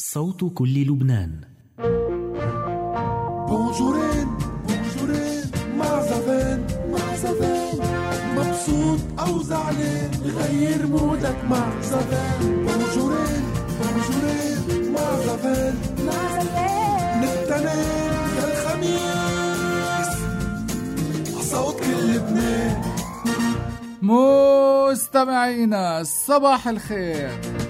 صوت كل لبنان. بونجورين بونجورين مع زفان مبسوط أو زعلان غير مودك مع زفان. بونجورين بونجورين مع زفان نتنين كالخميس صوت كل لبنان. مستمعينا صباح الخير.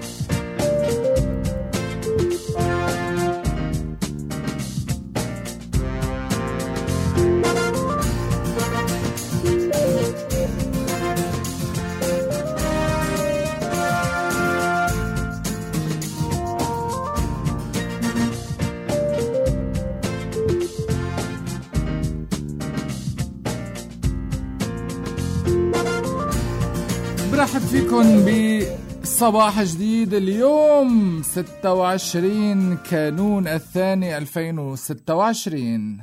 برحب فيكن بصباح جديد. اليوم 26 كانون الثاني 2026.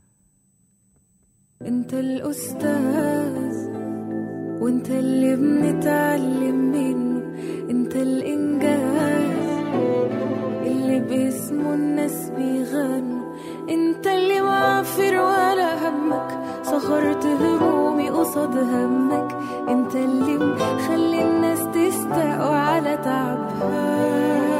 انت الأستاذ وانت اللي بنتعلم منه، انت الإنجاز اللي باسمه الناس بيغنوا، انت اللي معفر ولا همك صخرت همومي قصاد همك، انت اللي مخلي الناس تستقوى على تعبها،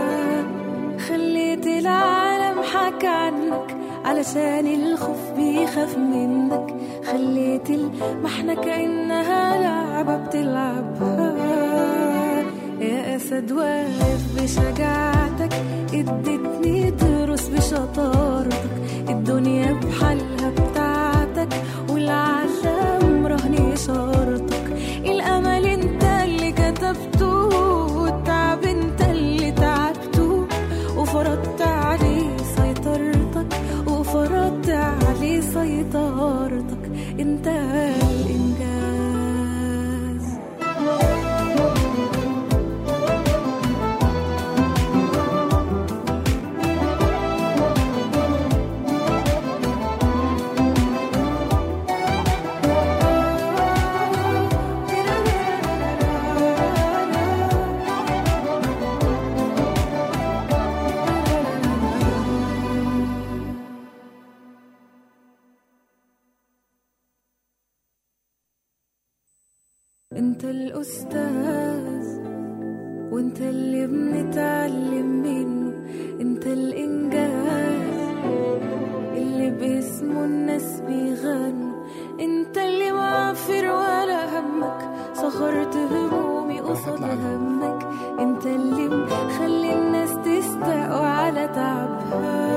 خليت العالم حكى عنك علشان الخوف بيخاف منك، خليت المحنة كأنها لعبة بتلعبها، يا أسد واقف بشجاعتك ادتني ترس بشطارتك، الدنيا بحالها بتاعتك والعالم رهني إشارتك، الأمل انت اللي كتبته والتعب انت اللي تعبته، وفرضت عليه سيطرتك وفرضت عليه سيطرتك، انت الإنجاز. انت الأستاذ وانت اللي بنتعلم منه، انت الإنجاز اللي باسمه الناس بيغنوا، انت اللي معفر ولا همك صخرت همومي قصاد همك، انت اللي مخلي الناس تستقوى على تعبها،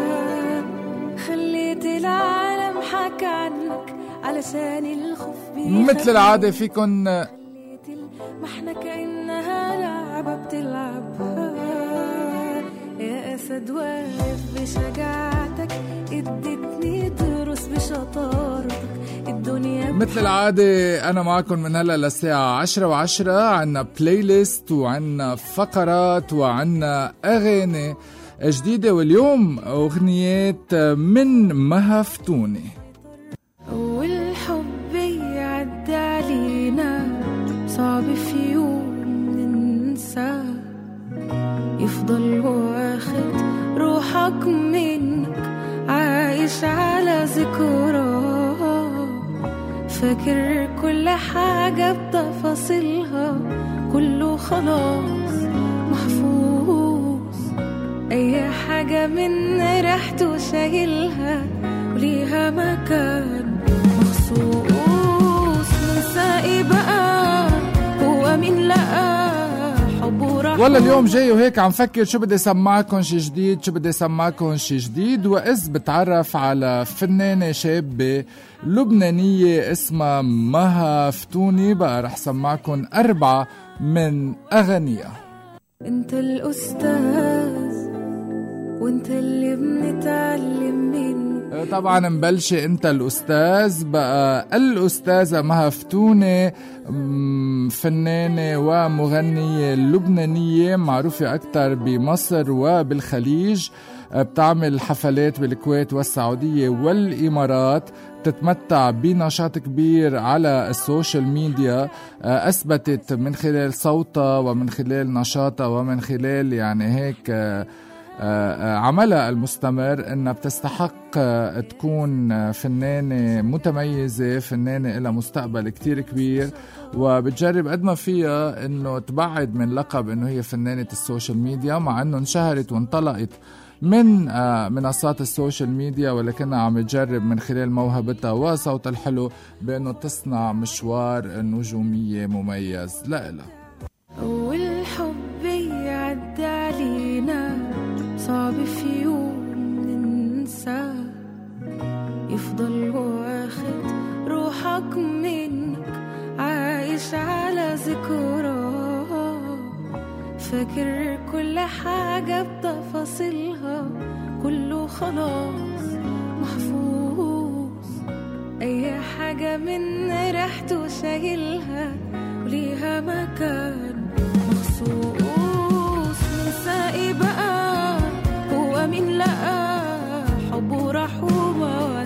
خليت العالم حكى عنك علشان الخوف مثل العادة فيكن ما احنا كأنها لعبة بتلعبها، يا أسد واقف بشجاعتك ادتني ترس بشطارتك، الدنيا مثل العادة أنا معكم من هلا للساعة 10:10. عنا بلاي ليست وعنا فقرات وعنا أغاني جديدة، واليوم أغنيات من مها فتوني. أول حب يعدي علينا صعب في يوم ننسى، يفضل واخد روحك منك عايش على ذكراه، فاكر كل حاجة بتفاصيلها كله خلاص محفوظ، أي حاجة من ريحته شايلها وليها مكان مخصوص، ننسى بقى هو مين لقى حب ورحمة. والله اليوم جاي وهيك عم فكر شو بدي سمعكم شي جديد، وإذ بتعرف على فنانة شابة لبنانية اسمها مها فتوني، بقى رح سمعكم 4 من أغانيها. انت الأستاذ وانت اللي بنتعلم منه. طبعا مبلشة انت الأستاذ، بقى الأستاذة مها فتوني فنانة ومغنية لبنانية معروفة أكتر بمصر وبالخليج، بتعمل حفلات بالكويت والسعودية والإمارات، تتمتع بنشاط كبير على السوشيال ميديا، أثبتت من خلال صوتها ومن خلال نشاطها ومن خلال يعني هيك عملها المستمر، إنها بتستحق تكون فنانة متميزة، فنانة إلها مستقبل كتير كبير، وبتجرب قد ما فيها إنه تبعد من لقب إنه هي فنانة السوشيال ميديا، مع إنه انشهرت وانطلقت من منصات السوشيال ميديا، ولكنها عم تجرب من خلال موهبتها وصوتها الحلو بأنه تصنع مشوار نجومية مميز لإلها. والحب يعدي علينا صعب في يوم ننسى، يفضل واخد روحك منك عايش على ذكرى، فاكر كل حاجة بتفاصيلها، كله خلاص محفوظ، أي حاجة من ريحته شايلها وليها مكان مخصوص. ننسى بقى هو مين لقى حبه راح وما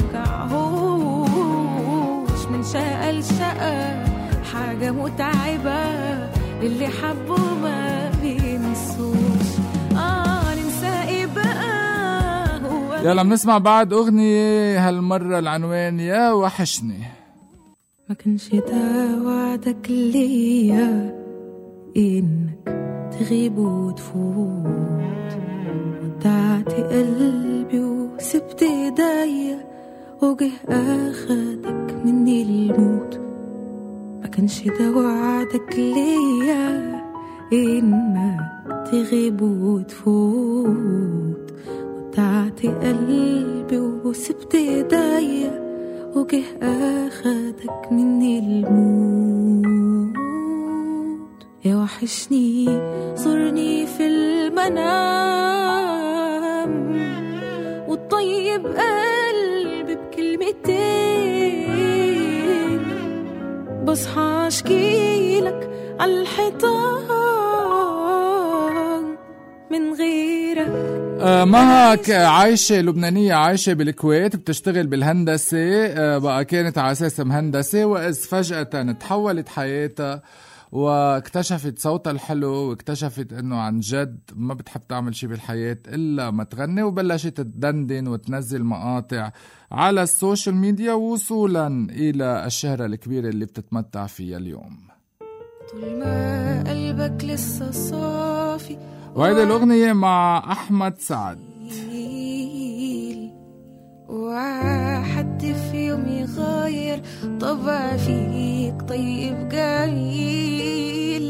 وجعهوش، من شقى لشقى حاجة متعبة اللي حبه ما بينسوش. ننسى بقى هو. يلا بنسمع بعد أغنية، هالمرة العنوان يا وحشني. ما كانش ده وعدك ليا إنك تغيب وتفوت، ودعت قلبي وسبت ايديا وجه أخدك مني الموت. ما كانش ده وعدك ليا إنك تغيب وتفوت، ودعت قلبي وسبت ايديا وجه أخدك مني الموت. يا وحشني زورني في المنام وطيب قلبي بكلمتين، بصحى أشكيلك عالحيطان من غيرك. مهك عايشة لبنانية، عايشة بالكويت، بتشتغل بالهندسة، بقى كانت على أساس مهندسة، وإذ فجأة تحولت حياتها واكتشفت صوتها الحلو، واكتشفت انه عن جد ما بتحب تعمل شي بالحياة الا ما تغني، وبلشت تدندن وتنزل مقاطع على السوشيال ميديا، وصولا الى الشهرة الكبيرة اللي بتتمتع فيها اليوم. طول ما قلبك لسه صافي. وهيدي الأغنية مع أحمد سعد. وحد في يوم يغير طبع فيك طيب جميل،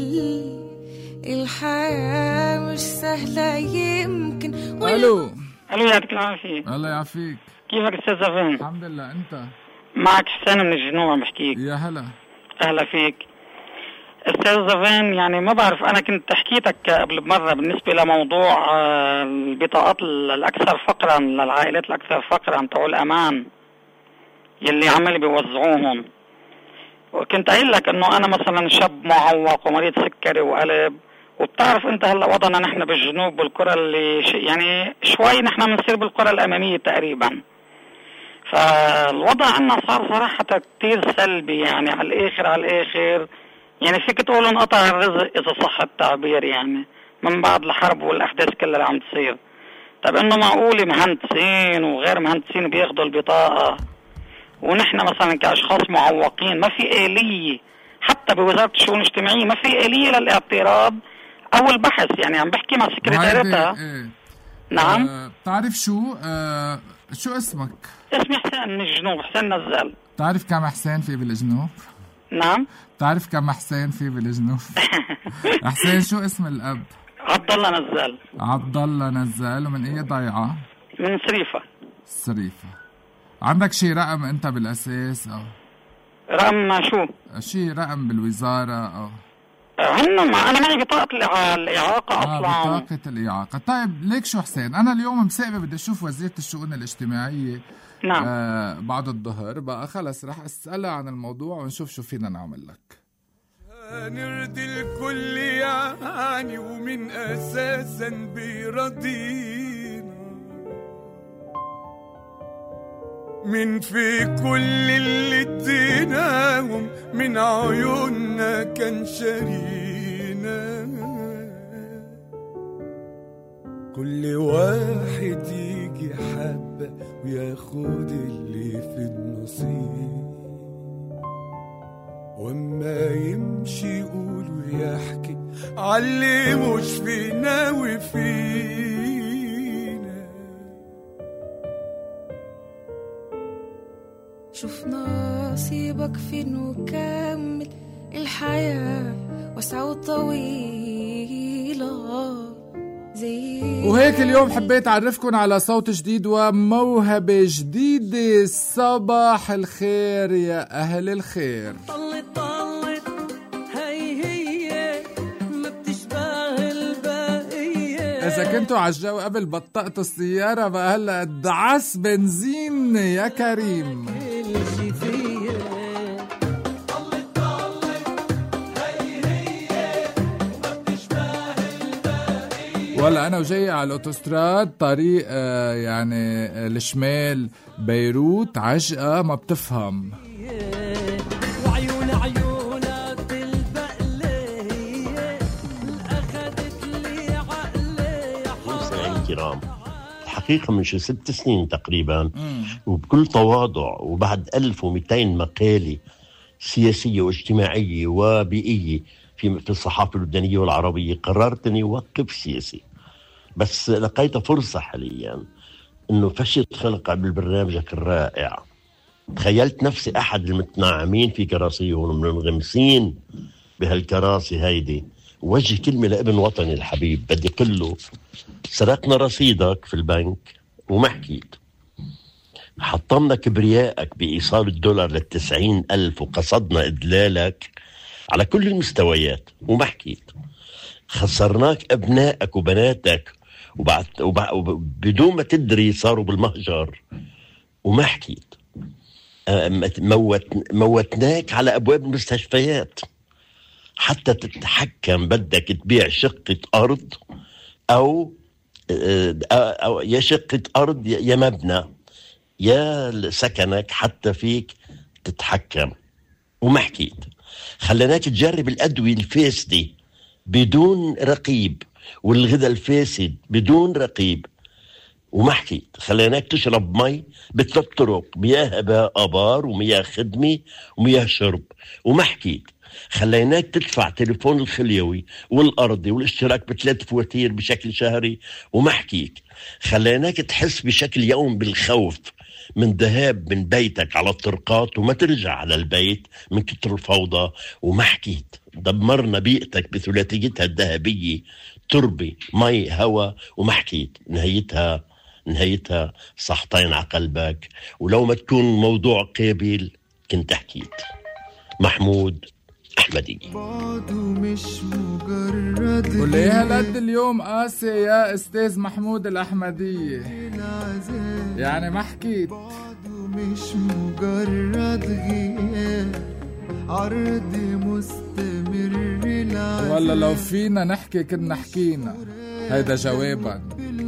الحياة مش سهلة يمكن. ألو يعطيك العافية. الله يعافيك. كيفك أستاذ زفين؟ الحمد لله. أنت؟ معك حسين من الجنوب عم بحكيك. يا هلا. أهلا فيك أستاذ زفين. يعني ما بعرف، أنا كنت حكيتك قبل بمرة بالنسبة لموضوع البطاقات الأكثر فقرا للعائلات الأكثر فقرا بتوع الأمان يلي عمالي بيوزعوهم، وكنت قايل لك إنه أنا مثلا شاب معوق ومريض سكري وقلب، وبتعرف أنت هلا وضعنا نحن بالجنوب بالقرى اللي يعني شوي نحن بنصير بالقرى الأمامية تقريبا، فالوضع عنا صار صراحة كتير سلبي، يعني على الآخر يعني فيك تقول انقطع الرزق إذا صح التعبير، يعني من بعد الحرب والأحداث كلها اللي عم تصير. طب إنه معقول مهندسين وغير مهندسين بياخدوا البطاقة، ونحن مثلا كأشخاص معوقين ما في آلية حتى بوزارة الشؤون الاجتماعية، ما في آلية للاعتراض أو البحث. يعني عم بحكي مع سكرتيرتها. نعم. تعرف شو اسمك؟ اسمي حسين من الجنوب، حسين نزال. تعرف كم حسين في بالجنوب؟ نعم. تعرف كم حسين في بالجنوب؟ حسين شو اسم الأب؟ عبد الله نزال. عبد الله نزال. ومن أي ضيعة؟ من سريفة. عندك شي رقم أنت بالأساس أو؟ رقم شو؟ شي رقم بالوزارة أو؟ أنا معي بطاقة الإعاقة أصلا. بطاقة الإعاقة. طيب ليك شو حسين، أنا اليوم مساقبة بدي أشوف وزيرة الشؤون الاجتماعية. نعم. بعد الظهر بقى خلص رح أسألها عن الموضوع ونشوف شو فينا نعمل لك. نرضي الكل يعني ومن أساسا بيرضينا، من في كل اللي اديناهم من عيوننا كان شارينا، كل واحد يجي حبة وياخد اللي في النصيب، وما يمشي يقول ويحكي عاللي مش فينا وفينا. شوف نصيبك فين وكمل الحياة واسعة وطويلة. وهيك اليوم حبيت أعرفكن على صوت جديد وموهبة جديدة. صباح الخير يا أهل الخير. طلت طلت هي ما بتشبه البقية. إذا كنتوا عالجو قبل بطقتوا السيارة بقى هلأ دعس بنزين يا كريم. ولا أنا وجاي على الأوتوستراد طريق يعني الشمال بيروت عجقة ما بتفهم. وعيون عيونك البقلية أخذت لي عقلي. مستمعين الكرام، الحقيقة من شو 6 سنين تقريبا وبكل تواضع وبعد 1200 مقالة سياسية واجتماعية وبيئية في الصحافة اللبنانية والعربية قررت أني أوقف سياسي. بس لقيت فرصة حاليا أنه فشلت خلق بالبرنامجك الرائع. تخيلت نفسي أحد المتناعمين في كراسيهم ومنغمسين بهالكراسي هيدي وجه كلمة لابن وطني الحبيب، بدي قله سرقنا رصيدك في البنك وما حكيت، حطمنا كبريائك بإيصال الدولار ل90,000 وقصدنا إدلالك على كل المستويات وما حكيت، خسرناك أبنائك وبناتك بدون ما تدري صاروا بالمهجر وما حكيت، موتناك على أبواب المستشفيات حتى تتحكم بدك تبيع شقة أرض أو يا شقة أرض يا مبنى يا سكنك حتى فيك تتحكم وما حكيت. خلناك تجرب الأدوية الفاسدة بدون رقيب والغذاء الفاسد بدون رقيب وما حكيت. خليناك تشرب مي بثلاث طرق، مياه آبار ومياه خدمة ومياه شرب وما حكيت. خليناك تدفع تليفون الخليوي والأرضي والاشتراك ب3 فواتير بشكل شهري وما حكيت. خليناك تحس بشكل يوم بالخوف من ذهاب من بيتك على الطرقات وما ترجع على البيت من كتر الفوضى وما حكيت. دمرنا بيئتك بثلاثيتها الذهبية، تربة مي هوا وما حكيت. نهايتها صحتين على قلبك، ولو ما تكون موضوع قابل كنت حكيت. محمود أحمدي. وليه هالقد اليوم قاسي يا أستاذ محمود الأحمدية؟ يعني ما حكيت. مش مجرد غياب، عرض مستمر العذاب، ولا لو فينا نحكي كنا حكينا. هيدا جوابا.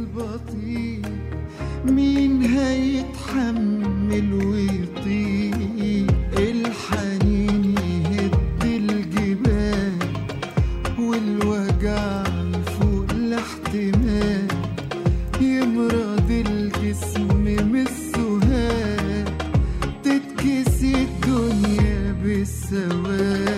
مين هيتحمل ويطيق الحنين يهد الجبال والوجع فوق الاحتمال، يمرض الجسم من السهاد، تتكسي الدنيا بالسواد.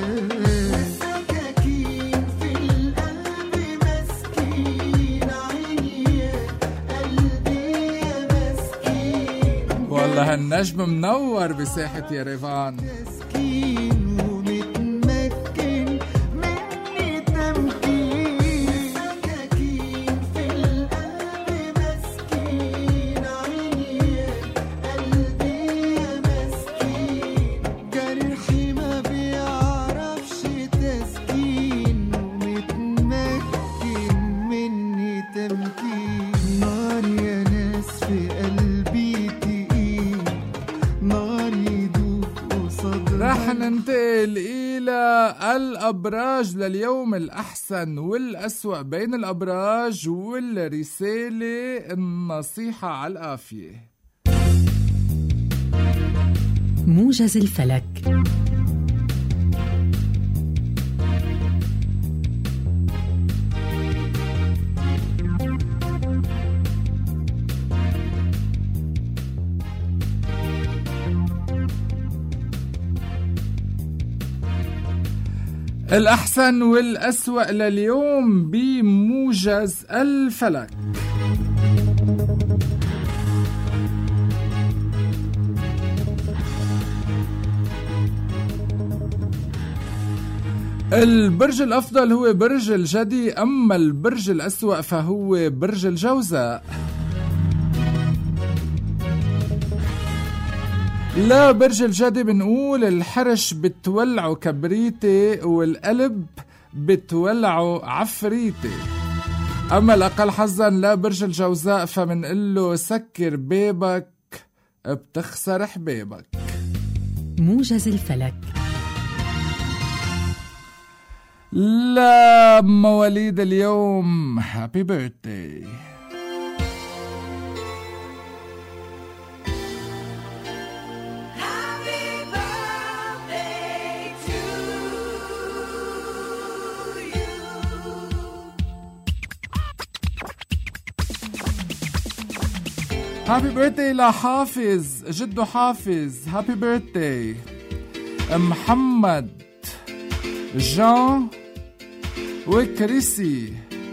والله هالنجم منور بساحة يريفان. مسكين ومتمكن مني تمكين، سكاكين في القلب مسكين، عيني قلبي يا مسكين، جرحي ما بيعرفش تسكين، ومتمكن مني تمكين. نار يا ناس في قلبي رح ننتقل إلى الأبراج لليوم الأحسن والأسوأ بين الأبراج والرسالة النصيحة على الآفية. موجز الفلك. الأحسن والأسوأ لليوم بموجز الفلك. البرج الأفضل هو برج الجدي، أما البرج الأسوأ فهو برج الجوزاء. لا برج الجدي بنقول الحرش بتولعه كبريتي والقلب بتولعه عفريتي. أما الأقل حظا لا برج الجوزاء فمنقله سكر بيبك بتخسر حبيبك. موجز الفلك. لا مواليد اليوم هابي بيرثداي. هابي بيرثداي لحافظ جدو حافظ. هابي بيرثداي محمد جان وكريسي.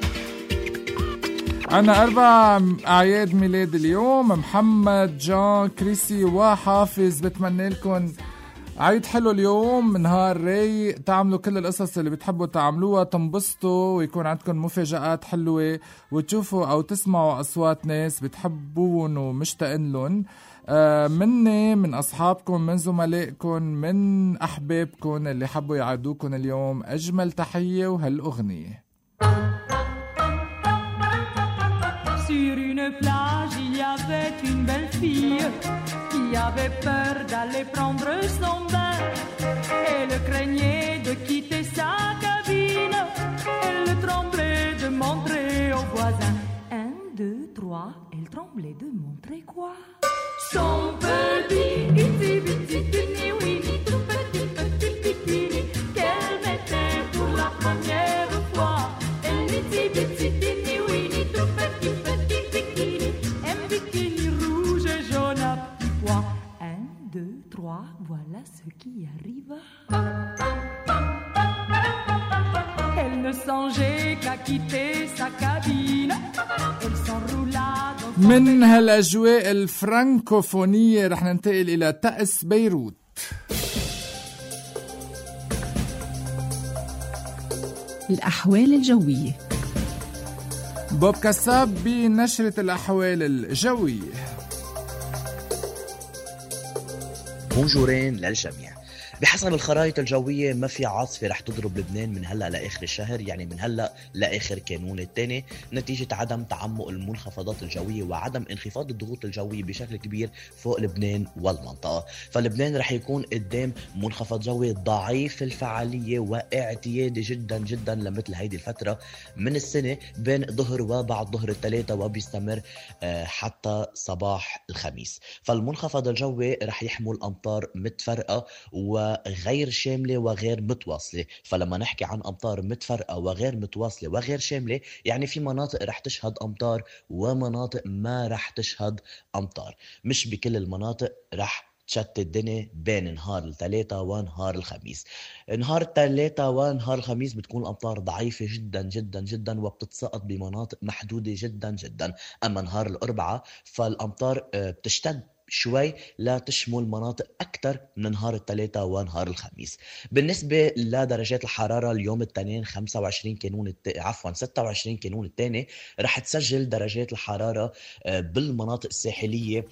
أنا 4 أعياد ميلاد اليوم، محمد جان كريسي وحافظ. بتمنى لكم عيد حلو اليوم، نهار رايق، تعملوا كل القصص اللي بتحبوا تعملوها، تنبسطوا ويكون عندكم مفاجآت حلوة وتشوفوا أو تسمعوا أصوات ناس بتحبون ومشتاقين لهم. مني، من أصحابكم، من زملائكم، من أحبابكم اللي حبوا يعادوكم اليوم، أجمل تحية وهالأغنية. Sur une plage, il y avait une belle fille qui avait peur d'aller prendre son bain. Elle craignait de quitter sa cabine. Elle tremblait de montrer aux voisins. 1, 2, 3, elle tremblait de montrer quoi? Son petit iti-biti tini-wini, tout petit petit bikini qu'elle mettait pour la première fois. Elle iti-biti tini-wini, tout petit petit bikini, un bikini rouge et jaune à petits pois. 1, 2, 3, voilà ce qui arrive. Elle ne songeait qu'à quitter sa cabine. Elle s'enroula dans son... من هالأجواء الفرانكوفونية رح ننتقل إلى تأس بيروت. الأحوال الجوية. بوب كساب بنشرة الأحوال الجوية. بونجورين للجميع. بحسب الخرائط الجوية ما في عاصفة رح تضرب لبنان من هلأ لآخر الشهر، يعني من هلأ لآخر كانون الثاني، نتيجة عدم تعمق المنخفضات الجوية وعدم انخفاض الضغوط الجوية بشكل كبير فوق لبنان والمنطقة. فلبنان رح يكون قدام منخفض جوي ضعيف الفعالية واعتيادي جدا جدا لمثل هيدي الفترة من السنة بين ظهر وبعد ظهر الثلاثة، وبيستمر حتى صباح الخميس. فالمنخفض الجوي رح يحمل أمطار متفرقة وغير شاملة وغير متواصلة. فلما نحكي عن أمطار متفرقة وغير متواصلة وغير شاملة، يعني في مناطق رح تشهد أمطار ومناطق ما رح تشهد أمطار. مش بكل المناطق رح تشتت الدنيا بين نهار الثلاثة ونهار الخميس. نهار الثلاثة ونهار الخميس بتكون الأمطار ضعيفة جدا جدا جدا وبتتساقط بمناطق محدودة جدا جدا. أما نهار الأربعاء فالأمطار بتشتد شوي لا تشمل مناطق أكثر من نهار الثلاثة ونهار الخميس. بالنسبة لدرجات الحرارة اليوم الاثنين 26 كانون 26 كانون الثاني رح تسجل درجات الحرارة بالمناطق الساحلية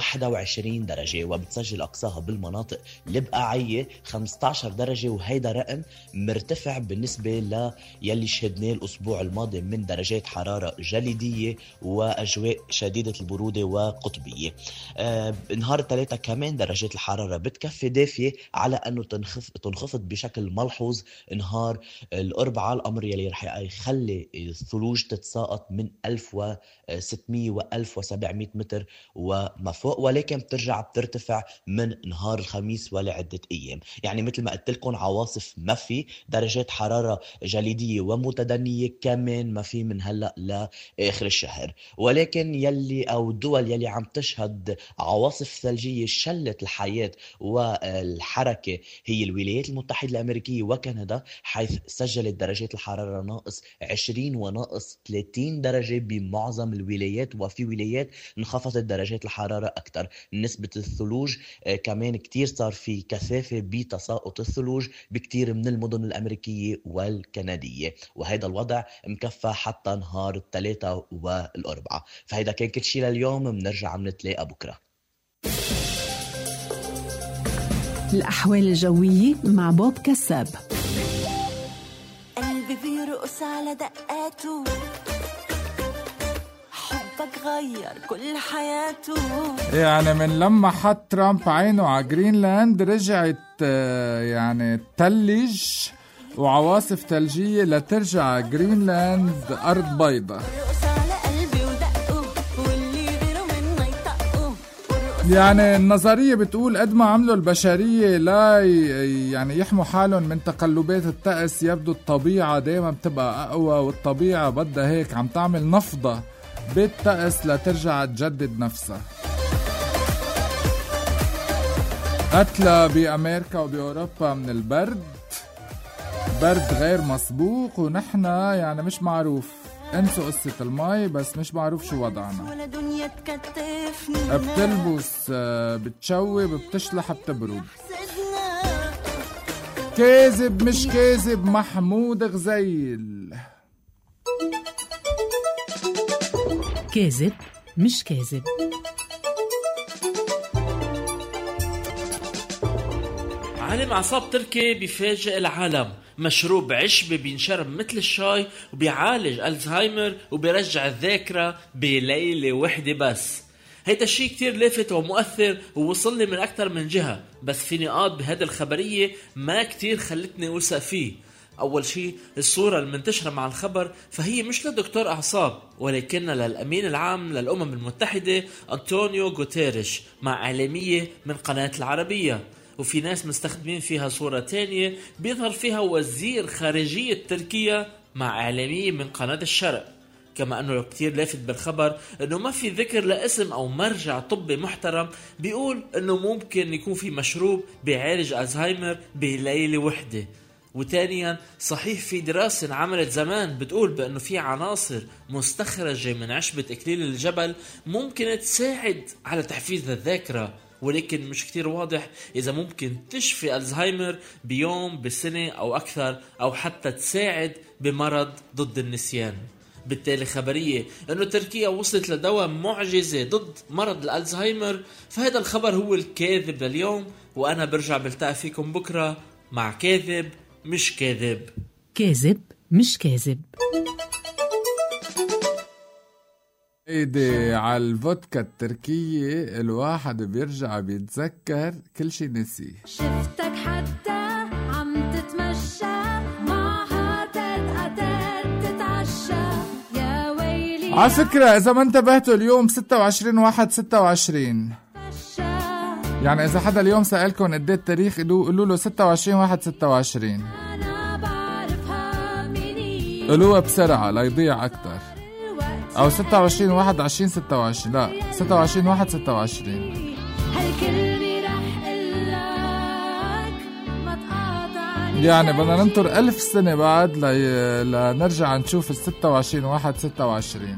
21 درجة، وبتسجل أقصاها بالمناطق البقاعية 15 درجة، وهيدا رقم مرتفع بالنسبة يلي شهدناه الأسبوع الماضي من درجات حرارة جليدية وأجواء شديدة البرودة وقطبية. نهار الثلاثة كمان درجات الحرارة بتكفي دافية على أنه تنخفض بشكل ملحوظ. نهار الأربعاء الأمر يلي رح يخلي الثلوج تتساقط من 1600 و 1700 متر وما فوق، ولكن بترجع بترتفع من نهار الخميس ولعدة أيام. يعني مثل ما قلت لكم عواصف ما في، درجات حرارة جليدية ومتدنية كمان ما في من هلأ لآخر الشهر. ولكن يلي أو الدول يلي عم تشهد عواصف العواصف الثلجية شلت الحياة والحركة هي الولايات المتحدة الأمريكية وكندا، حيث سجلت درجات الحرارة ناقص 20 وناقص 30 درجة بمعظم الولايات، وفي ولايات انخفضت درجات الحرارة أكثر. نسبة الثلوج كمان كتير صار في كثافة بتساقط الثلوج بكتير من المدن الأمريكية والكندية، وهذا الوضع مكفى حتى نهار الثلاثاء والأربعاء. فهذا كان كل شيء لليوم، بنرجع بنتلاقى بكرة. الأحوال الجوية مع بوب كساب. قلبي بيرقص على دقاته، حبك غير كل حياته. يعني من لما حط ترامب عينه على جرينلاند رجعت يعني تلج وعواصف ثلجية لترجع جرينلاند أرض بيضاء. يعني النظرية بتقول قد ما عملوا البشرية لا يعني يحموا حالهم من تقلبات الطقس، يبدو الطبيعة دايما بتبقى أقوى، والطبيعة بدها هيك عم تعمل نفضة بالطقس لترجع تجدد نفسها. قتلى بأمريكا وبأوروبا من البرد، برد غير مسبوق، ونحن يعني مش معروف، انسوا قصة المي بس مش معروف شو وضعنا. بتلبس بتشوي بتشلح بتبرد. كاذب مش كاذب محمود غزيل. كاذب مش كاذب. عالم أعصاب تركي بيفاجئ العالم، مشروب عشبي بينشرب مثل الشاي وبيعالج ألزهايمر وبيرجع الذاكرة بليلة وحدة بس. هيدا الشيء كتير لافت ومؤثر ووصل لي من أكتر من جهة، بس في نقاط بهذه الخبرية ما كتير خلتني أوثق فيه. أول شيء الصورة المنتشرة مع الخبر فهي مش لدكتور أعصاب، ولكن للأمين العام للأمم المتحدة أنطونيو غوتيريش مع إعلامية من قناة العربية، وفي ناس مستخدمين فيها صورة تانية بيظهر فيها وزير خارجية تركيا مع إعلامية من قناة الشرق. كما أنه كتير لافت بالخبر أنه ما في ذكر لاسم أو مرجع طبي محترم بيقول أنه ممكن يكون في مشروب بيعالج ألزهايمر بليلة وحدة. وثانيا صحيح في دراسة انعملت زمان بتقول بأنه في عناصر مستخرجة من عشبة إكليل الجبل ممكن تساعد على تحفيز الذاكرة، ولكن مش كتير واضح إذا ممكن تشفي ألزهايمر بيوم بسنة أو أكثر، أو حتى تساعد بمرض ضد النسيان. بالتالي خبرية أنه تركيا وصلت لدواء معجزة ضد مرض الألزهايمر، فهذا الخبر هو الكاذب لليوم، وأنا برجع بلتقى فيكم بكرة مع كاذب مش كاذب. كاذب مش كاذب. ايدي على الفودكا التركية الواحد بيرجع بيتذكر كل شي نسيه. شفتك حتى عم تتمشى معها تتعشى يا ويلي. على فكرة إذا ما انتبهتوا اليوم 26/1/26، يعني إذا حدا اليوم سألكم قد ايه التاريخ قولوا له 26/1/26، قولوها بسرعة ليضيع أكتر، أو 26/1/2026، لا 26/1/26. يعني بدنا ننطر 1000 سنة بعد لنرجع نشوف 26/1/26.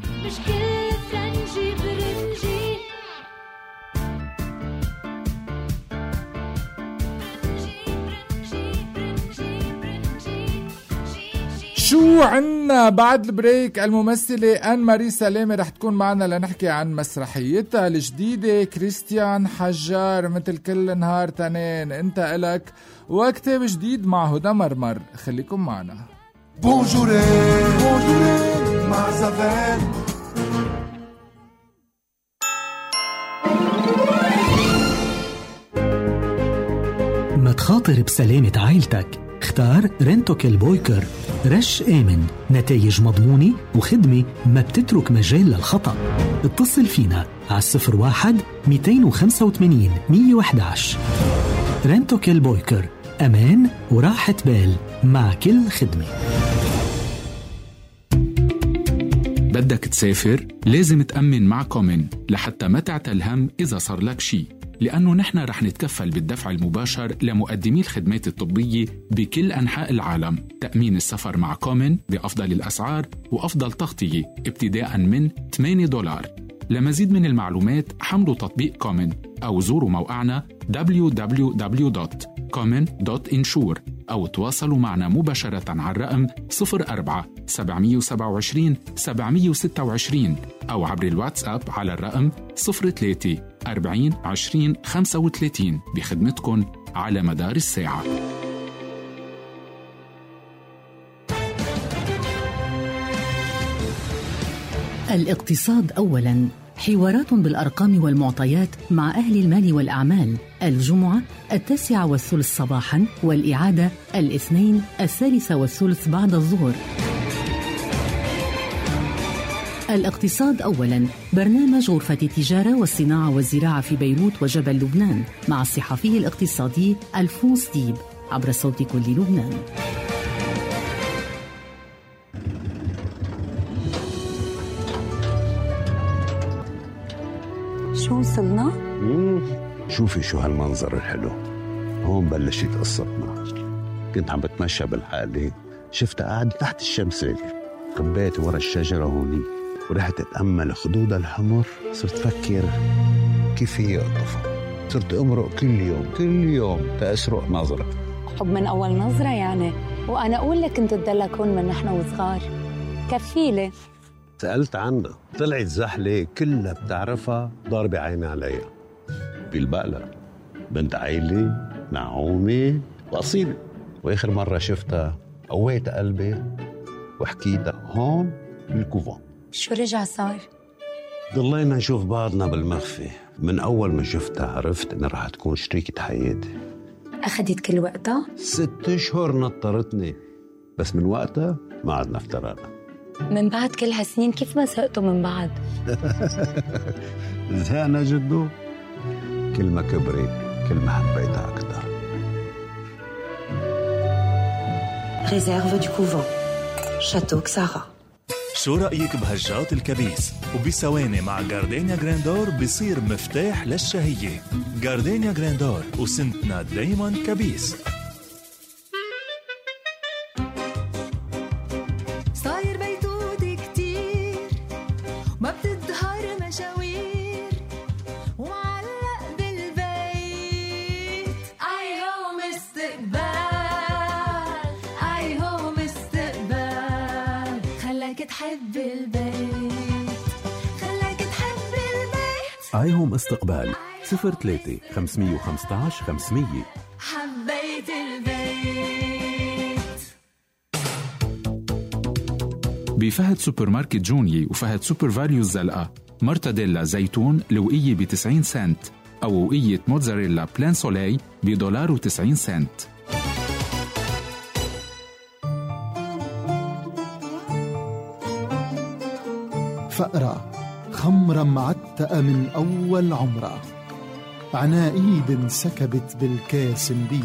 شو عنا بعد البريك؟ الممثلة آن ماري سلامة رح تكون معنا لنحكي عن مسرحيتها الجديدة كريستيان حجار مثل كل نهار تنين انت إلك، وكتاب جديد مع هدى مرمر. خليكم معنا. بونجورين بونجورين مع زفان. ما تخاطر بسلامة عائلتك، اختار رينتوكيل بويكر. رش آمن، نتائج مضمونة وخدمة ما بتترك مجال للخطأ. اتصل فينا على 01-285-111. رينتوكيل بويكر، أمان وراحة بال مع كل خدمة. بدك تسافر لازم تأمن مع كومن لحتى ما تعتل هم إذا صار لك شي، لأنه نحن رح نتكفل بالدفع المباشر لمقدمي الخدمات الطبية بكل أنحاء العالم. تأمين السفر مع كومن بأفضل الأسعار وأفضل تغطية ابتداء من $8. لمزيد من المعلومات حملوا تطبيق كومن أو زوروا موقعنا www.common.insure أو تواصلوا معنا مباشرة على الرقم 04-770-726 أو عبر الواتساب على الرقم 03-40-20-35 بخدمتكم على مدار الساعة. الاقتصاد أولاً، حوارات بالأرقام والمعطيات مع أهل المال والأعمال، الجمعة 9:03 صباحاً، والإعادة الاثنين 3:30 بعد الظهر. الاقتصاد أولاً، برنامج غرفة التجارة والصناعة والزراعة في بيروت وجبل لبنان، مع الصحفي الاقتصادي ألفونس ديب، عبر صوت كل لبنان. شو وصلنا؟ شوفي شو هالمنظر الحلو. هون بلشت قصتنا. كنت عم بتمشى بالحالة، شفتها قاعدة تحت الشمسية، خبيت ورا الشجرة هوني ورحت أتأمل خدودها الحمر. صرت فكر كيف هي قطفة. صرت أمرق كل يوم تأسرق نظرة. حب من أول نظرة يعني. وأنا أقول لك كنت تدلك هون من نحن وصغار. كفيلة. سألت عنها، طلعت زحلة كلها بتعرفها ضاربة عيني عليها. بالبقلة بنت عيلة نعومة وأصيلة. وآخر مرة شفتها قويت قلبي وحكيتها هون بالكوفون. شو رجع صار؟ ضلينا نشوف بعضنا بالمخفي. من أول ما شفتها عرفت إن رح تكون شريكة حياتي. أخذت كل وقتها؟ 6 أشهر نطرتني، بس من وقتها ما عدنا افترقنا. من بعد كل هالسنين كيف ما زهقتوا من بعض؟ زهقنا جدو. كل ما كبرت كل ما حبيتها أكتر. ريزيرف دو كوفون شاتو كسارة. شو رأيك بهجات الكبيس؟ وبثواني مع جاردينيا جراندور بصير مفتاح للشهية. جاردينيا جراندور، وسنتنا دايما كبيس. صاير بيتوتي كتير ما بتظهر مشاوير ومعلق بالبيت. اي هوم استقبال، اي هوم استقبال، خلاك تحب البيت، خلاك تحب البيت. اي هوم استقبال 03-515-500. حبيت البيت. بفهد سوبر ماركت جوني وفهد سوبر فاليو الزلقة، مرتديلا زيتون لوقية ب90 سنت أو وقية موتزاريلا بلان سولي $1.90. فقرة خمرة معتقة من أول عمرة، عناقيد انسكبت بالكاس نبيت.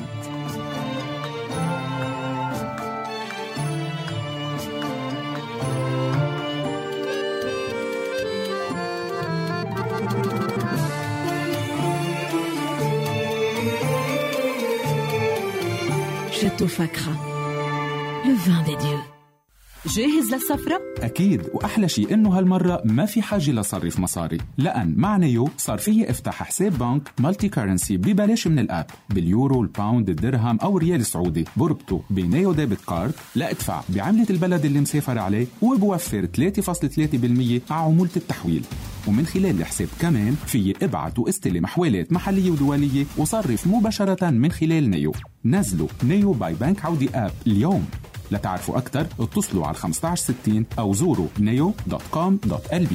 شاتو فاكرة، le vin des dieux. جاهز للسفرة؟ أكيد، وأحلى شيء إنه هالمرة ما في حاجة لصرف مصاري، لأن مع نيو صار فيه افتح حساب بنك مالتي كارنسي ببلاش من الآب، باليورو، الباوند، الدرهم أو الريال السعودي. بربطه بنيو ديبت كارد لأدفع بعملة البلد اللي مسافر عليه، وبوفر 3.3% على عمولة التحويل. ومن خلال الحساب كمان فيه ابعت واستلم حوالات محلية ودولية وصرف مباشرة من خلال نيو. نزلوا نيو باي بنك عودي آب اليوم. لتعرفوا أكثر اتصلوا على 1560 أو زوروا neo.com.lb.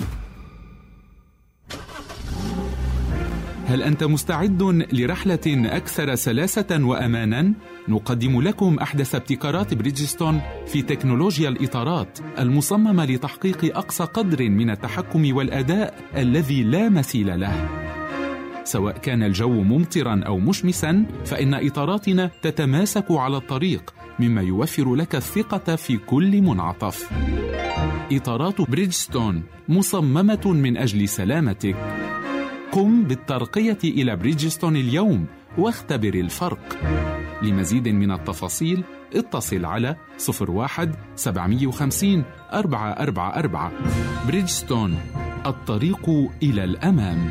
هل أنت مستعد لرحلة أكثر سلاسة وأمانا؟ نقدم لكم أحدث ابتكارات بريدجستون في تكنولوجيا الإطارات المصممة لتحقيق أقصى قدر من التحكم والأداء الذي لا مثيل له. سواء كان الجو ممطرا أو مشمسا، فإن إطاراتنا تتماسك على الطريق مما يوفر لك الثقة في كل منعطف. إطارات بريدجستون مصممة من أجل سلامتك. قم بالترقية إلى بريدجستون اليوم واختبر الفرق. لمزيد من التفاصيل اتصل على 01-750-444. بريدجستون، الطريق إلى الأمام.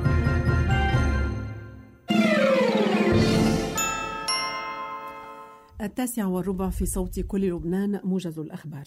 9:15 في صوت كل لبنان، موجز الأخبار.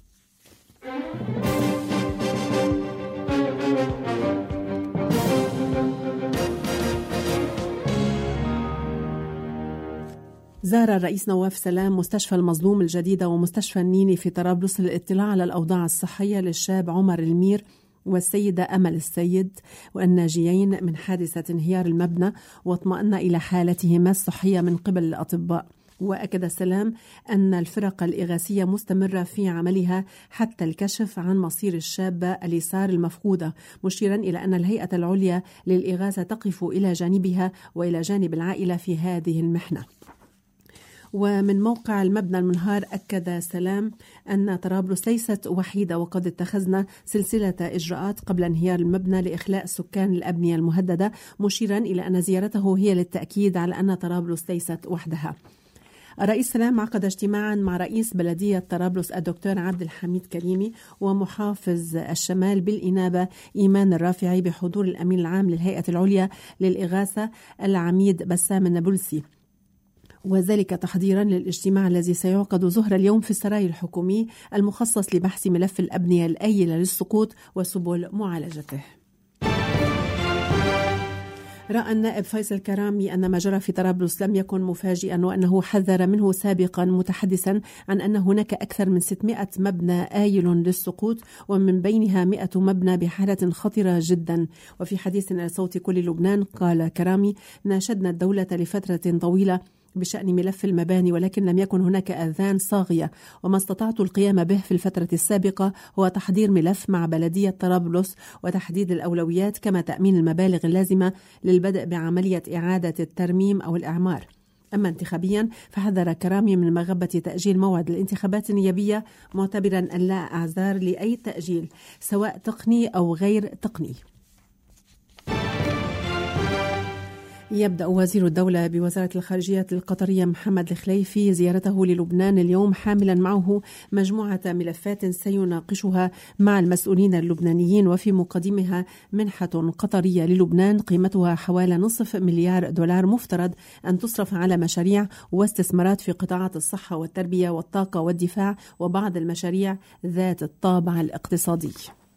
زار الرئيس نواف سلام مستشفى المظلوم الجديدة ومستشفى النيني في طرابلس للاطلاع على الأوضاع الصحية للشاب عمر المير والسيدة أمل السيد والناجيين من حادثة انهيار المبنى، واطمأن إلى حالتهما الصحية من قبل الأطباء. وأكد سلام أن الفرق الإغاثية مستمرة في عملها حتى الكشف عن مصير الشابة اليسار المفقودة، مشيرا إلى أن الهيئة العليا للإغاثة تقف إلى جانبها وإلى جانب العائلة في هذه المحنة. ومن موقع المبنى المنهار أكد سلام أن طرابلس ليست وحيدة، وقد اتخذنا سلسلة إجراءات قبل انهيار المبنى لإخلاء سكان الأبنية المهددة، مشيرا إلى أن زيارته هي للتأكيد على أن طرابلس ليست وحدها. الرئيس سلام عقد اجتماعا مع رئيس بلدية طرابلس الدكتور عبد الحميد كريمي ومحافظ الشمال بالإنابة إيمان الرافعي بحضور الأمين العام للهيئة العليا للإغاثة العميد بسام النابلسي، وذلك تحضيرا للاجتماع الذي سيعقد ظهر اليوم في السراي الحكومي المخصص لبحث ملف الأبنية الآيلة للسقوط وسبل معالجته. رأى النائب فيصل كرامي أن ما جرى في طرابلس لم يكن مفاجئا، وأنه حذر منه سابقا متحدثا عن أن هناك أكثر من 600 مبنى آيل للسقوط، ومن بينها 100 مبنى بحالة خطرة جدا. وفي حديث إلى صوت كل لبنان قال كرامي: ناشدنا الدولة لفترة طويلة بشأن ملف المباني، ولكن لم يكن هناك آذان صاغية، وما استطعت القيام به في الفترة السابقة هو تحضير ملف مع بلدية طرابلس وتحديد الأولويات، كما تأمين المبالغ اللازمة للبدء بعملية إعادة الترميم أو الإعمار. أما انتخابيا فحذر كرامي من مغبة تأجيل موعد الانتخابات النيابية، معتبرا أن لا أعذار لأي تأجيل سواء تقني أو غير تقني. يبدأ وزير الدولة بوزارة الخارجية القطرية محمد الخليفي زيارته للبنان اليوم، حاملا معه مجموعة ملفات سيناقشها مع المسؤولين اللبنانيين، وفي مقدمها منحة قطرية للبنان قيمتها حوالي $500 مليار مفترض أن تصرف على مشاريع واستثمارات في قطاعات الصحة والتربية والطاقة والدفاع وبعض المشاريع ذات الطابع الاقتصادي.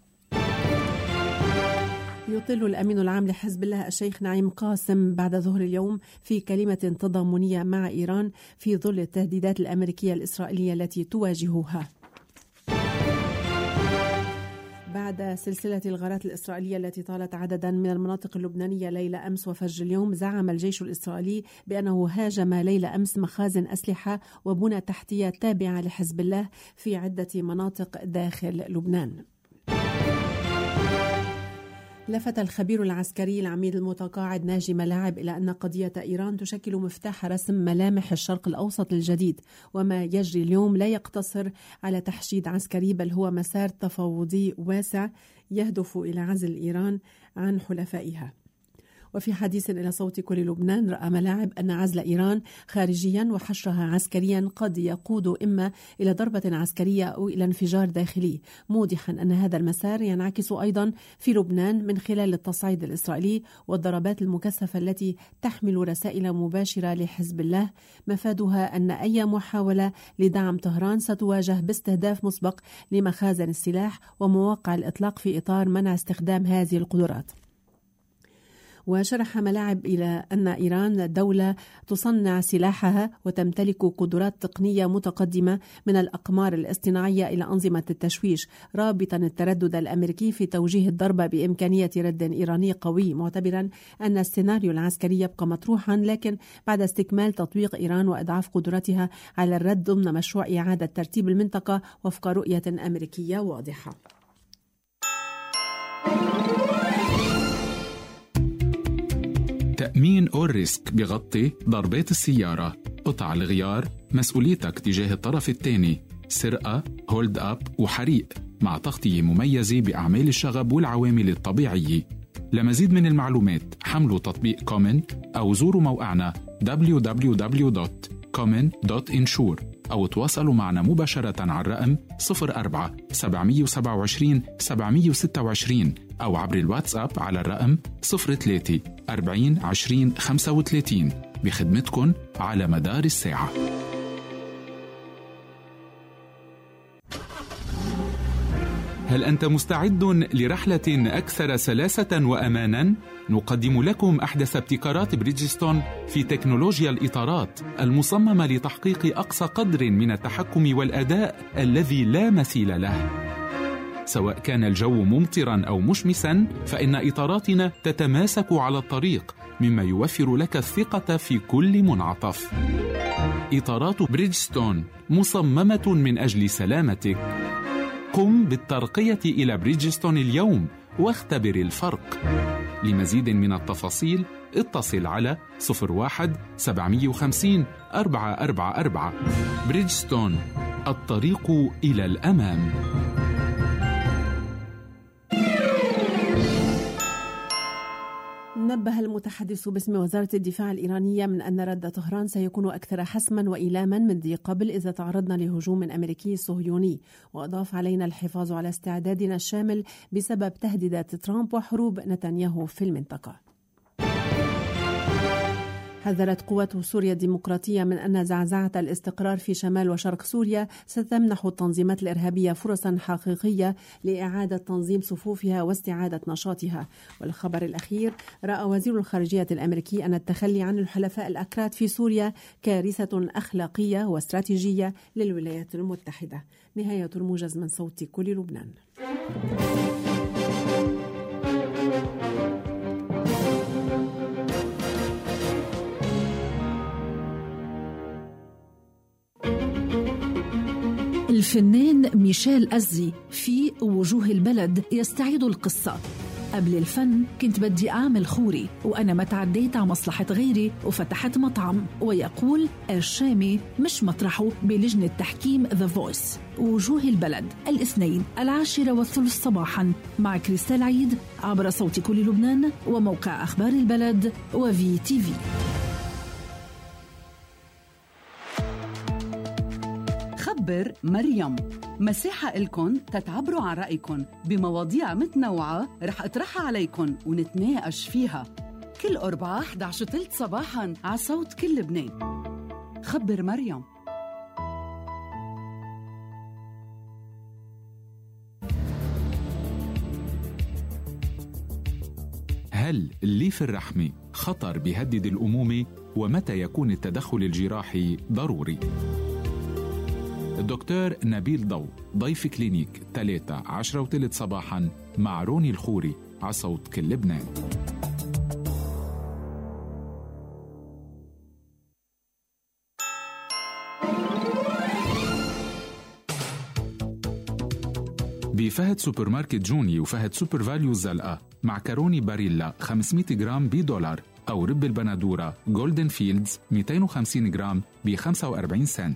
يطل الأمين العام لحزب الله الشيخ نعيم قاسم بعد ظهر اليوم في كلمة تضامنية مع إيران في ظل التهديدات الأمريكية الإسرائيلية التي تواجهها. بعد سلسلة الغارات الإسرائيلية التي طالت عددا من المناطق اللبنانية ليلة أمس وفجر اليوم، زعم الجيش الإسرائيلي بأنه هاجم ليلة أمس مخازن أسلحة وبنى تحتية تابعة لحزب الله في عدة مناطق داخل لبنان. لفت الخبير العسكري العميد المتقاعد ناجي ملاعب إلى أن قضية إيران تشكل مفتاح رسم ملامح الشرق الأوسط الجديد، وما يجري اليوم لا يقتصر على تحشيد عسكري، بل هو مسار تفاوضي واسع يهدف إلى عزل إيران عن حلفائها. وفي حديث إلى صوت كل لبنان رأى ملاعب أن عزل إيران خارجيا وحشرها عسكريا قد يقود إما إلى ضربة عسكرية أو إلى انفجار داخلي، موضحا أن هذا المسار ينعكس أيضا في لبنان من خلال التصعيد الإسرائيلي والضربات المكثفة التي تحمل رسائل مباشرة لحزب الله، مفادها أن أي محاولة لدعم طهران ستواجه باستهداف مسبق لمخازن السلاح ومواقع الإطلاق في إطار منع استخدام هذه القدرات. وشرح ملاعب إلى أن إيران دولة تصنع سلاحها وتمتلك قدرات تقنية متقدمة من الأقمار الاصطناعية إلى أنظمة التشويش، رابطا التردد الأمريكي في توجيه الضربة بإمكانية رد إيراني قوي، معتبرا أن السيناريو العسكري يبقى مطروحا، لكن بعد استكمال تطبيق إيران وإضعاف قدرتها على الرد ضمن مشروع إعادة ترتيب المنطقة وفق رؤية أمريكية واضحة. تأمين أوريسك بغطي ضربات السيارة، قطع الغيار، مسؤوليتك تجاه الطرف الثاني، سرقة، هولد أب وحريق، مع تغطية مميزة بأعمال الشغب والعوامل الطبيعية. لمزيد من المعلومات حملوا تطبيق كومن أو زوروا موقعنا www.common.insure أو تواصلوا معنا مباشرة على الرقم 04-727-726 أو عبر الواتساب على الرقم 03-40-20-35 بخدمتكن على مدار الساعة. هل أنت مستعد لرحلة أكثر سلاسة وأماناً؟ نقدم لكم أحدث ابتكارات بريدجستون في تكنولوجيا الإطارات المصممة لتحقيق أقصى قدر من التحكم والأداء الذي لا مثيل له. سواء كان الجو ممطراً أو مشمساً، فإن إطاراتنا تتماسك على الطريق، مما يوفر لك الثقة في كل منعطف. إطارات بريدجستون مصممة من أجل سلامتك. قم بالترقية إلى بريدجستون اليوم واختبر الفرق. لمزيد من التفاصيل اتصل على 01-750-444. بريدجستون، الطريق إلى الأمام. نبه المتحدث باسم وزارة الدفاع الإيرانية من أن رد طهران سيكون أكثر حسما وإيلاما من ذي قبل إذا تعرضنا لهجوم أمريكي صهيوني، وأضاف: علينا الحفاظ على استعدادنا الشامل بسبب تهديدات ترامب وحروب نتنياهو في المنطقة. حذرت قوات سوريا الديمقراطية من أن زعزعة الاستقرار في شمال وشرق سوريا ستمنح التنظيمات الإرهابية فرصا حقيقية لإعادة تنظيم صفوفها واستعادة نشاطها. والخبر الأخير: رأى وزير الخارجية الأمريكي أن التخلي عن الحلفاء الأكراد في سوريا كارثة أخلاقية واستراتيجية للولايات المتحدة. نهاية الموجز من صوت كل لبنان. الفنان ميشيل أزي في وجوه البلد يستعيد القصة: قبل الفن كنت بدي أعمل خوري وأنا ما تعديت على مصلحة غيري وفتحت مطعم. ويقول الشامي مش مطرحه بلجنة تحكيم The Voice. وجوه البلد الاثنين 10:30 صباحا مع كريستال عيد عبر صوت كل لبنان وموقع أخبار البلد وفي تي في. خبر مريم، مساحة إلكن تتعبروا عن رأيكن بمواضيع متنوعة رح أطرحها عليكن ونتناقش فيها كل أربعة 11:30 صباحاً على صوت كل لبنان. خبر مريم. هل الليف الرحمي خطر بيهدد الأمومة؟ ومتى يكون التدخل الجراحي ضروري؟ الدكتور نبيل ضو ضيف كلينيك 3:10:03 صباحا مع روني الخوري على صوت كل لبنان. بفهد سوبر ماركت جوني وفهد سوبر فاليو الزلقة معكروني باريلا 500 جرام $1 أو رب البندورة جولدن فيلدز 250 جرام ب45 سنت.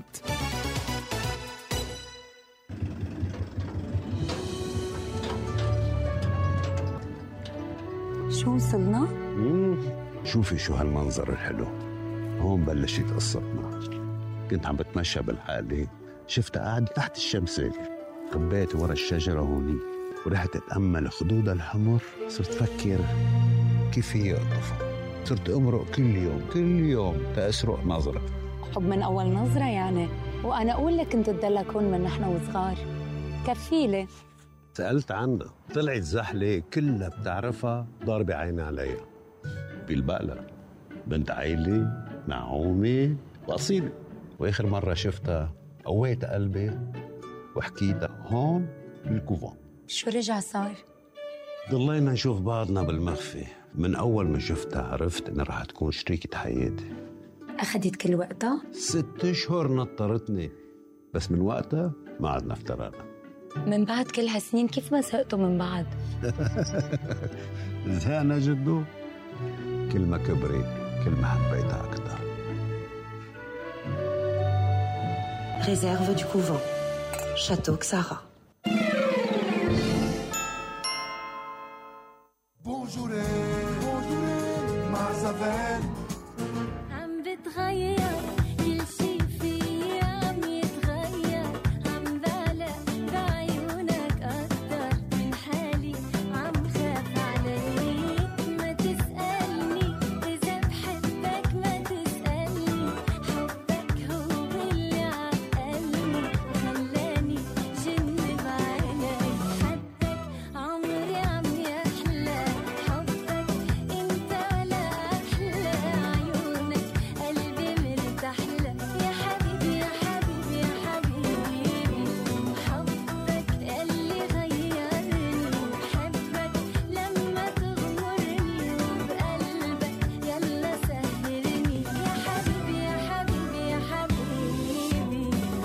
شو وصلنا؟ شوفي شو هالمنظر الحلو. هون بلشت قصتنا. كنت عم بتمشى بالحالة، شفتها قاعدة تحت الشمسة، خبيت ورا الشجرة هوني ورحت أتأمل خدودها الحمر. صرت فكر كيف هي الطفل. صرت أمرق كل يوم تأسرق نظرة. حب من أول نظرة يعني. وأنا أقول لك كنت تدلكون من نحن وصغار. كفيلة. سألت عنها، طلعت زحلة كلها بتعرفها ضاربة عيني عليها. بالبقلة بنت عيلة نعومة وأصيلة. وآخر مرة شفتها قويت قلبي وحكيتها هون بالكوفون. شو رجع صار؟ ضلينا نشوف بعضنا بالمخفي. من أول ما شفتها عرفت إن رح تكون شريكة حياتي. أخدت كل وقتها؟ 6 أشهر نطرتني، بس من وقتها ما عدنا افترقنا. من بعد كل هالسنين كيف ما زهقتوا من بعض؟ زهقنا جدو. كل ما كبرت كل ما حبيتها أكتر. Réserve du couvent. Château Xara. Bonjour, Marzavelle. عم بتغير كل شي فيي عم يتغير عم بعلق بعيونك أكتر من حالي عم خاف عليك ما تسألني إذا بحبك ما تسألني حبك هو اللي عقلني خلاني جن بعيني حدك عمري عم يحلى حبك انت ولا أحلى عيونك قلبي مرتاح لك يا حبيبي يا حبيبي يا حبيبي حبك اللي غيرني بحبك لما تغمرني وبقلبك يلا سهرني يا حبيبي يا حبيبي يا حبيبي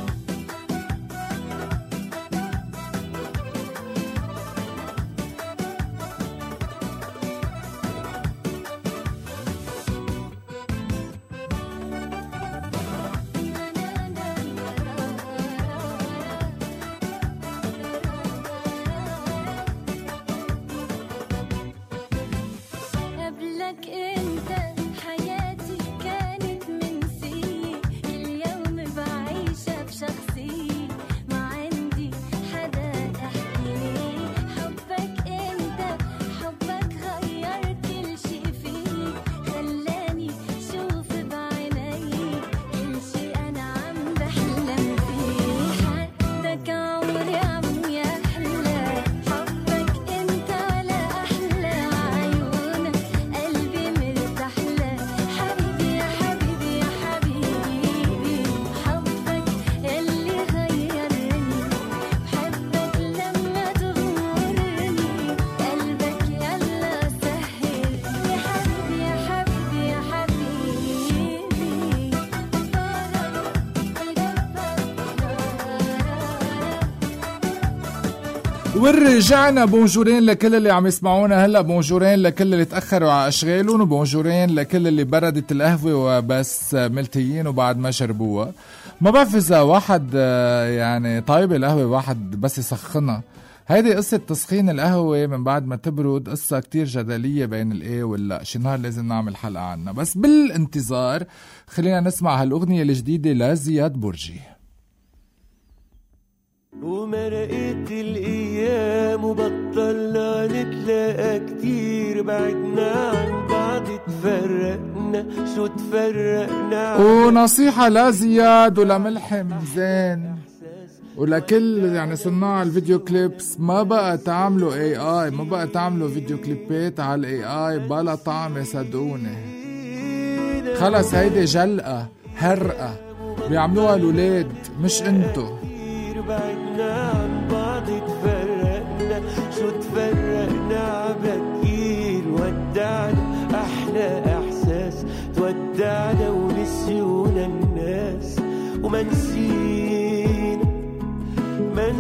قبلك انت حياتي كانت منسية اليوم بعيشها بشخصية ما عندي حدا احكي حبك انت حبك غير كل شي فيي خلاني شوف بعيني كل شي انا عم بحلم فيه حدك عمري عم يحلى حبك انت ولا احلى عيونك قلبي مرتاح لك حبيبي يا حبيبي يا حبيبي حبك اللي غيرني بحبك لما تغمرني قلبك يلا سهر يا حبيبي يا حبيبي يا ورجعنا. بونجورين لكل اللي عم يسمعونا هلا، بونجورين لكل اللي تأخروا على أشغالهم، وبونجورين لكل اللي بردت القهوة وبس ملتيين وبعد ما شربوها. ما بعرف إذا واحد يعني طيب القهوة واحد بس يسخنها. هيدي قصة تسخين القهوة من بعد ما تبرد قصة كتير جدلية بين الإيه واللا. شي نهار لازم نعمل حلقة عنها، بس بالانتظار خلينا نسمع هالأغنية الجديدة لزياد برجي. ومرقت الأيام وبطلنا نتلاقى كتير بعدنا عن بعض تفرقنا شو تفرقنا ونصيحة لزياد ولملحم زين ولكل يعني صناع الفيديو كليبس، ما بقى تعملوا AI، ما بقى تعملوا فيديو كليبات على AI بلا طعم صدقوني. خلص هيدي جلقة هرقة بيعملوها الولاد مش انتو. بعدنا عن بعض تفرقنا شو تفرقنا عبكير ودعنا أحلى إحساس تودعنا ونسيونا الناس وما نسينا ما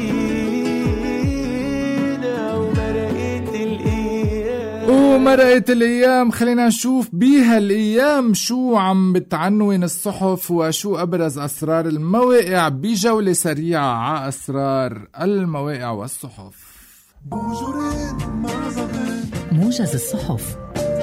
نسينا ومرقت الأيام. خلينا نشوف بيها الأيام شو عم بتعنون الصحف وشو أبرز أسرار المواقع بجولة سريعة على أسرار المواقع والصحف. موجز الصحف.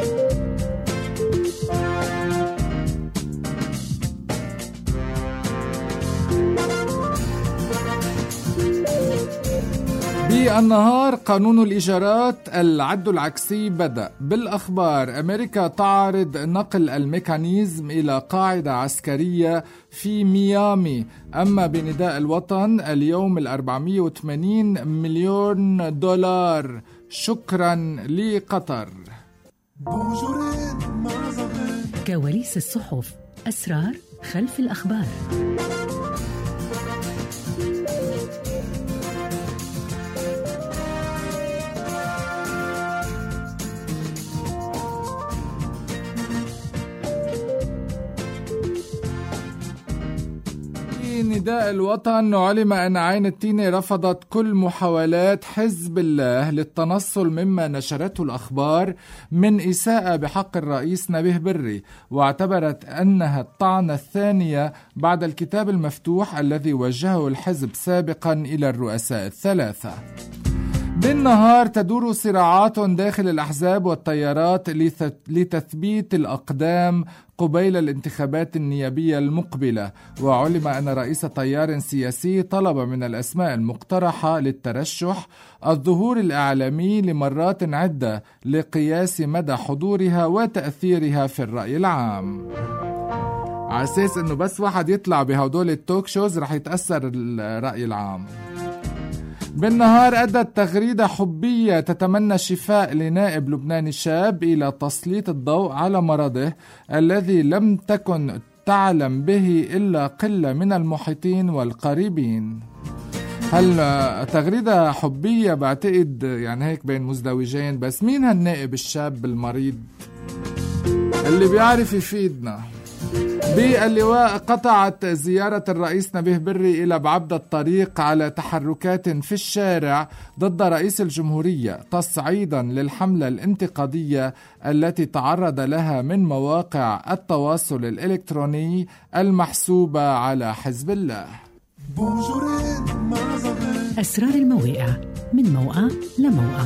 بالنهار قانون الإيجارات العد العكسي بدأ. بالأخبار أمريكا تعرض نقل الميكانيزم إلى قاعدة عسكرية في ميامي. أما بنداء الوطن اليوم 480 مليون دولار شكرا لقطر. كواليس الصحف، أسرار خلف الأخبار. نداء الوطن علم أن عين التينة رفضت كل محاولات حزب الله للتنصل مما نشرته الأخبار من إساءة بحق الرئيس نبيه بري، واعتبرت أنها الطعنة الثانية بعد الكتاب المفتوح الذي وجهه الحزب سابقا إلى الرؤساء الثلاثة. بالنهار تدور صراعات داخل الأحزاب والتيارات لتثبيت الأقدام قبيل الانتخابات النيابية المقبلة، وعلم أن رئيس تيار سياسي طلب من الأسماء المقترحة للترشح الظهور الإعلامي لمرات عدة لقياس مدى حضورها وتأثيرها في الرأي العام، على أساس أنه بس واحد يطلع بهدول التوك شوز رح يتأثر الرأي العام. بالنهار أدت تغريدة حبية تتمنى شفاء لنائب لبناني شاب إلى تسليط الضوء على مرضه الذي لم تكن تعلم به إلا قلة من المحيطين والقريبين. هل تغريدة حبية بعتقد يعني هيك بين مزدوجين، بس مين هالنائب الشاب المريض اللي بيعرف يفيدنا؟ باللواء قطعت زيارة الرئيس نبيه بري إلى بعبد الطريق على تحركات في الشارع ضد رئيس الجمهورية تصعيدا للحملة الانتقادية التي تعرض لها من مواقع التواصل الإلكتروني المحسوبة على حزب الله. أسرار المواقع من موقع لموقع.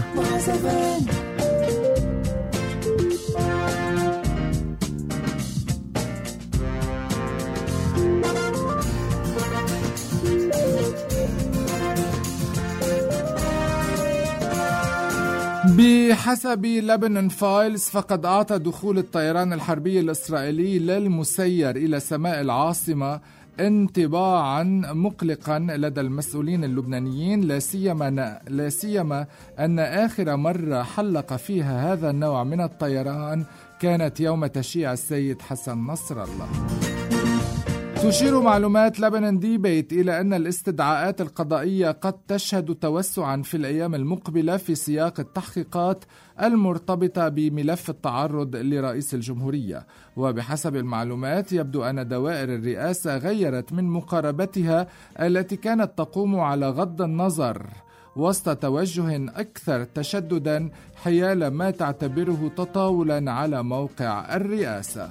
بحسب لبنان فايلز فقد أعطى دخول الطيران الحربي الإسرائيلي للمسير إلى سماء العاصمة انطباعا مقلقا لدى المسؤولين اللبنانيين، لا سيما أن آخر مرة حلق فيها هذا النوع من الطيران كانت يوم تشييع السيد حسن نصر الله. تشير معلومات لبنان ديبيت إلى أن الاستدعاءات القضائية قد تشهد توسعا في الأيام المقبلة في سياق التحقيقات المرتبطة بملف التعرض لرئيس الجمهورية. وبحسب المعلومات يبدو أن دوائر الرئاسة غيرت من مقاربتها التي كانت تقوم على غض النظر وسط توجه أكثر تشددا حيال ما تعتبره تطاولا على موقع الرئاسة.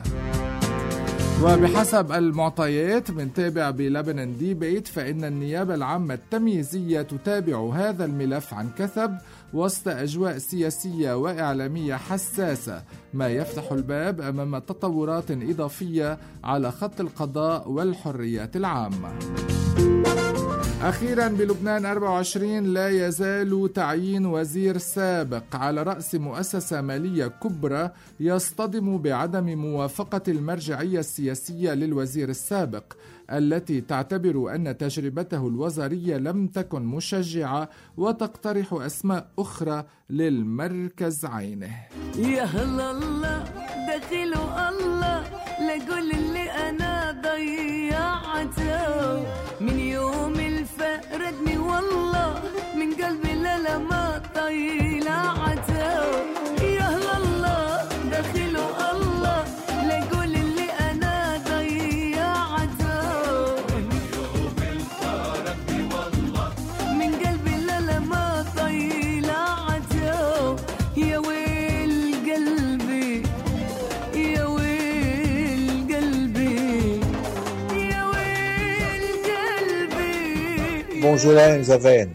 وبحسب المعطيات بنتابع بلبنان ديبيت فإن النيابة العامة التمييزية تتابع هذا الملف عن كثب وسط أجواء سياسية وإعلامية حساسة، ما يفتح الباب أمام تطورات إضافية على خط القضاء والحريات العامة. أخيرا بلبنان 24 لا يزال تعيين وزير سابق على رأس مؤسسة مالية كبرى يصطدم بعدم موافقة المرجعية السياسية للوزير السابق التي تعتبر أن تجربته الوزارية لم تكن مشجعة وتقترح أسماء أخرى للمركز عينه. يا هلا الله دخلوا الله لقول اللي أنا ضيعته من يوم الفقردني والله من قلبي لا ما طيلعته. يا هلا الله دخلوا الله لقول اللي أنا ضيعته من يوم الفقردني والله من قلبي لا ما طيلعته. يا ويل قلبي يا ويل قلبي يا ويل قلبي. بونجورين زافين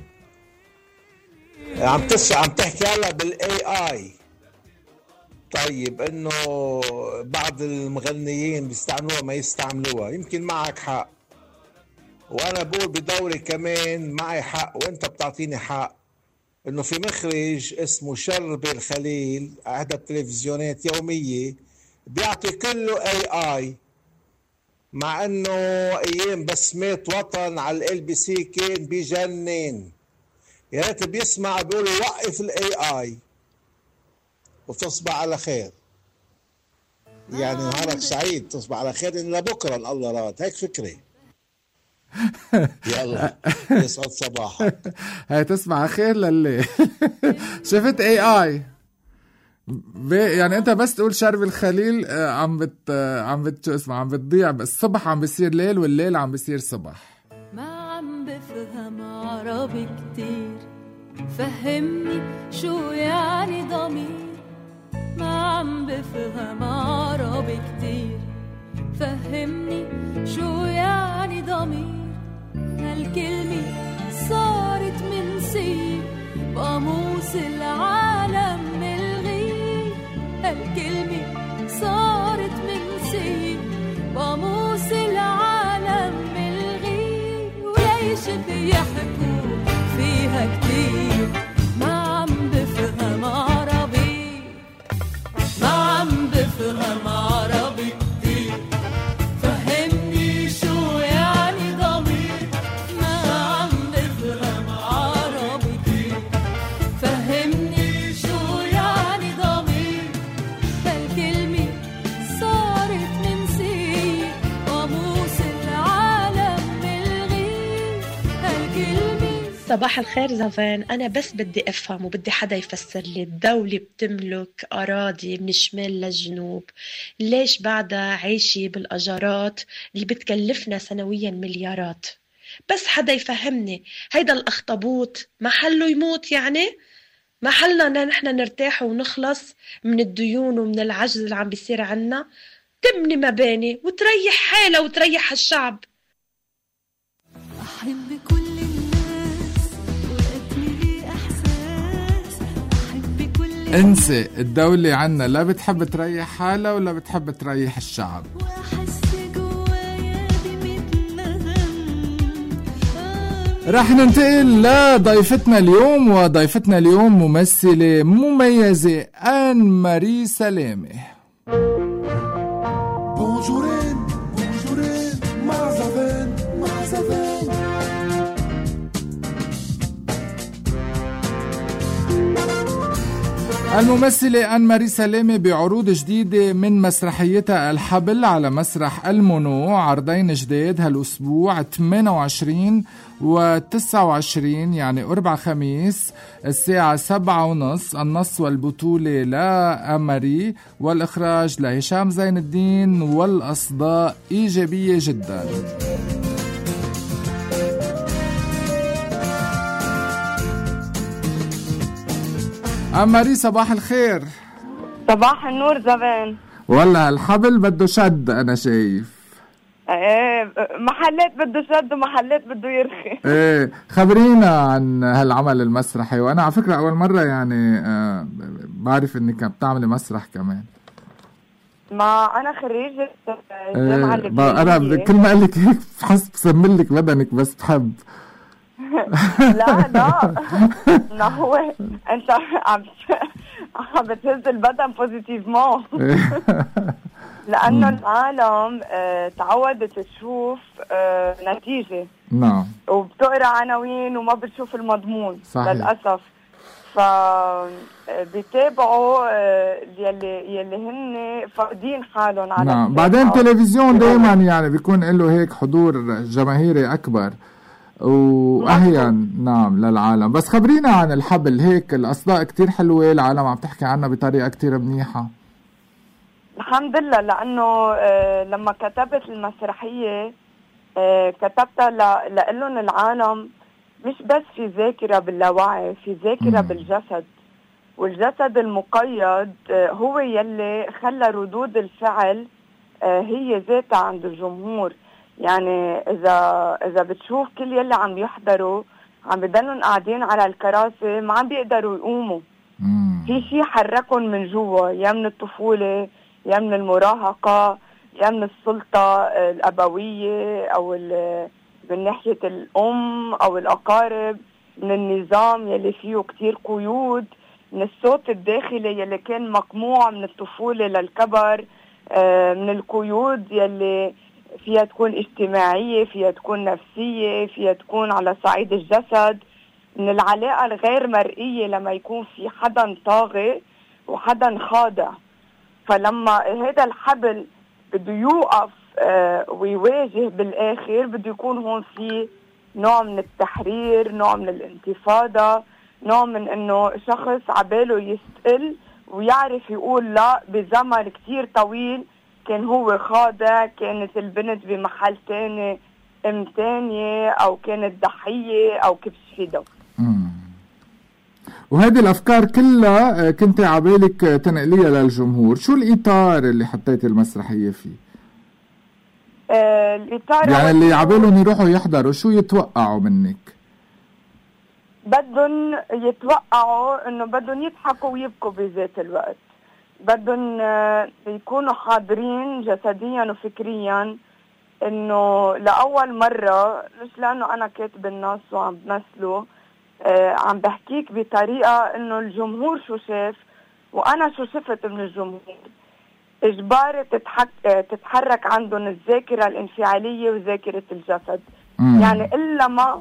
عم تحكي هلا بالاي اي. طيب انه بعض المغنيين بيستعملوها ما يستعملوها، يمكن معك حق وانا بقول بدوري كمان معي حق وانت بتعطيني حق، انه في مخرج اسمه شربي الخليل احدى التلفزيونات يومية بيعطي كله اي اي، مع انه ايام بسمات وطن على LBC كان بيجنن. يا ريت بيسمع بيقول وقف الاي اي وتصبح على خير. يعني نهارك سعيد، تصبح على خير ان لبكره ان الله راد، هيك فكري. يلا يسعد صباحك. هاي تصبح على خير للي شفت اي اي يعني انت بس تقول شرب الخليل عم بتضيع، بس الصبح عم بيصير ليل والليل عم بيصير صبح. عربي كتير. فهمني شو يعني ضمير، ما عم بفهم عربي كتير. فهمني شو يعني ضمير، هالكلمة صارت منسية بقاموس العالم ملغي. هالكلمة صارت منسية بقاموس العالم ملغي. وليش بيحكوا فيها كتير، ما عم بفهم عربي، ما عم بفهم عربي كتير. فهمني شو يعني ضمير، ما عم بفهم عربي كتير. فهمني شو يعني ضمير، هالكلمة صارت منسية قاموس العالم ملغي. هالكلمة. صباح الخير زفان، أنا بس بدي أفهم وبدي حدا يفسر لي. الدولة بتملك أراضي من الشمال للجنوب، ليش بعدها عايشة بالأجارات اللي بتكلفنا سنويا مليارات؟ بس حدا يفهمني، هيدا الأخطبوط محله يموت يعني؟ محلنا نحن نرتاح ونخلص من الديون ومن العجز اللي عم بيصير عنا؟ تبني مباني وتريح حالها وتريح الشعب. أحب كل الناس وأتملي إحساس، أحب كل انسي، الدولة عنا لا بتحب تريح حالها ولا بتحب تريح الشعب. وأحس جوايا بمتندم. رح ننتقل لضيفتنا اليوم، وضيفتنا اليوم ممثلة مميزة آن ماري سلامة. بونجورين بونجورين مع زفان مع زفان. الممثلة آن ماري سلامة بعروض جديدة من مسرحيتها الحبل على مسرح المونو. عرضين جديد هالأسبوع 28 و29 يعني أربع خميس الساعة 7:30. النص والبطولة لأماري والإخراج لهشام زين الدين والأصداء إيجابية جدا. أماري صباح الخير. صباح النور زبان. والله الحبل بده شد أنا شايف. ايه محلات بده شد ومحلات بده يرخي. ايه خبرينا عن هالعمل المسرحي. وأنا على فكرة أول مرة يعني بعرف إنك بتعملي مسرح كمان. ما أنا خريجة الجامعة اللبنانية. أنا كل ما قال لك هيك بحس بسملك بدنك بس بحب. لا ما هو انت عم بتهز البدن بوزيتيفمون. لانه العالم تعودت تشوف نتيجة. نعم. وبتقرا عناوين وما بتشوف المضمون. صحيح. للاسف بيتابعوا يلي هن فاقدين حالهم على. نعم. بعدين التلفزيون دائما يعني بيكون له هيك حضور جماهيري اكبر واهين نعم للعالم. بس خبرينا عن الحبل، هيك الاصداء كتير حلوه، العالم عم تحكي عنها بطريقه كتير منيحه. الحمد لله، لانه لما كتبت المسرحيه كتبتها لأنه العالم مش بس في ذاكره باللاوعي، في ذاكره بالجسد، والجسد المقيد هو يلي خلى ردود الفعل هي ذاتها عند الجمهور. يعني اذا بتشوف كل يلي عم يحضروا عم بضلوا قاعدين على الكراسي ما عم بيقدروا يقوموا. في شيء حركهم من جوا، يا من الطفوله يا من المراهقه يا من السلطه الابويه او من ناحيه الام او الاقارب، من النظام يلي فيه كتير قيود، من الصوت الداخلي يلي كان مقموع من الطفوله للكبر، من القيود يلي فيها تكون اجتماعية، فيها تكون نفسية، فيها تكون على صعيد الجسد، من العلاقة الغير مرئية لما يكون في حدا طاغي وحدا خاضع. فلما هذا الحبل بده يوقف ويواجه بالآخر بده يكون هون في نوع من التحرير، نوع من الانتفاضة، نوع من انه شخص عباله يستقل ويعرف يقول لا بزمن كتير طويل كان هو خاضع، كانت البنت بمحل تاني ام تانية او كانت ضحية او كيف فيدو. وهذه الأفكار كلها كنت عبالك تنقليها للجمهور، شو الإطار اللي حطيت المسرحية فيه؟ الإطار يعني اللي عبالهم يروحوا يحضروا شو يتوقعوا منك؟ بدهم يتوقعوا انه بدهم يضحكوا ويبكوا بذات الوقت، بدهم يكونوا حاضرين جسديا وفكريا، انه لأول مرة، مش لأنه أنا كاتب النص وعم بمثله، عم بحكيك بطريقة انه الجمهور شو شاف وانا شو شفت من الجمهور. اجباري تتحرك عندهم الذاكرة الانفعالية وذاكرة الجسد. يعني الا ما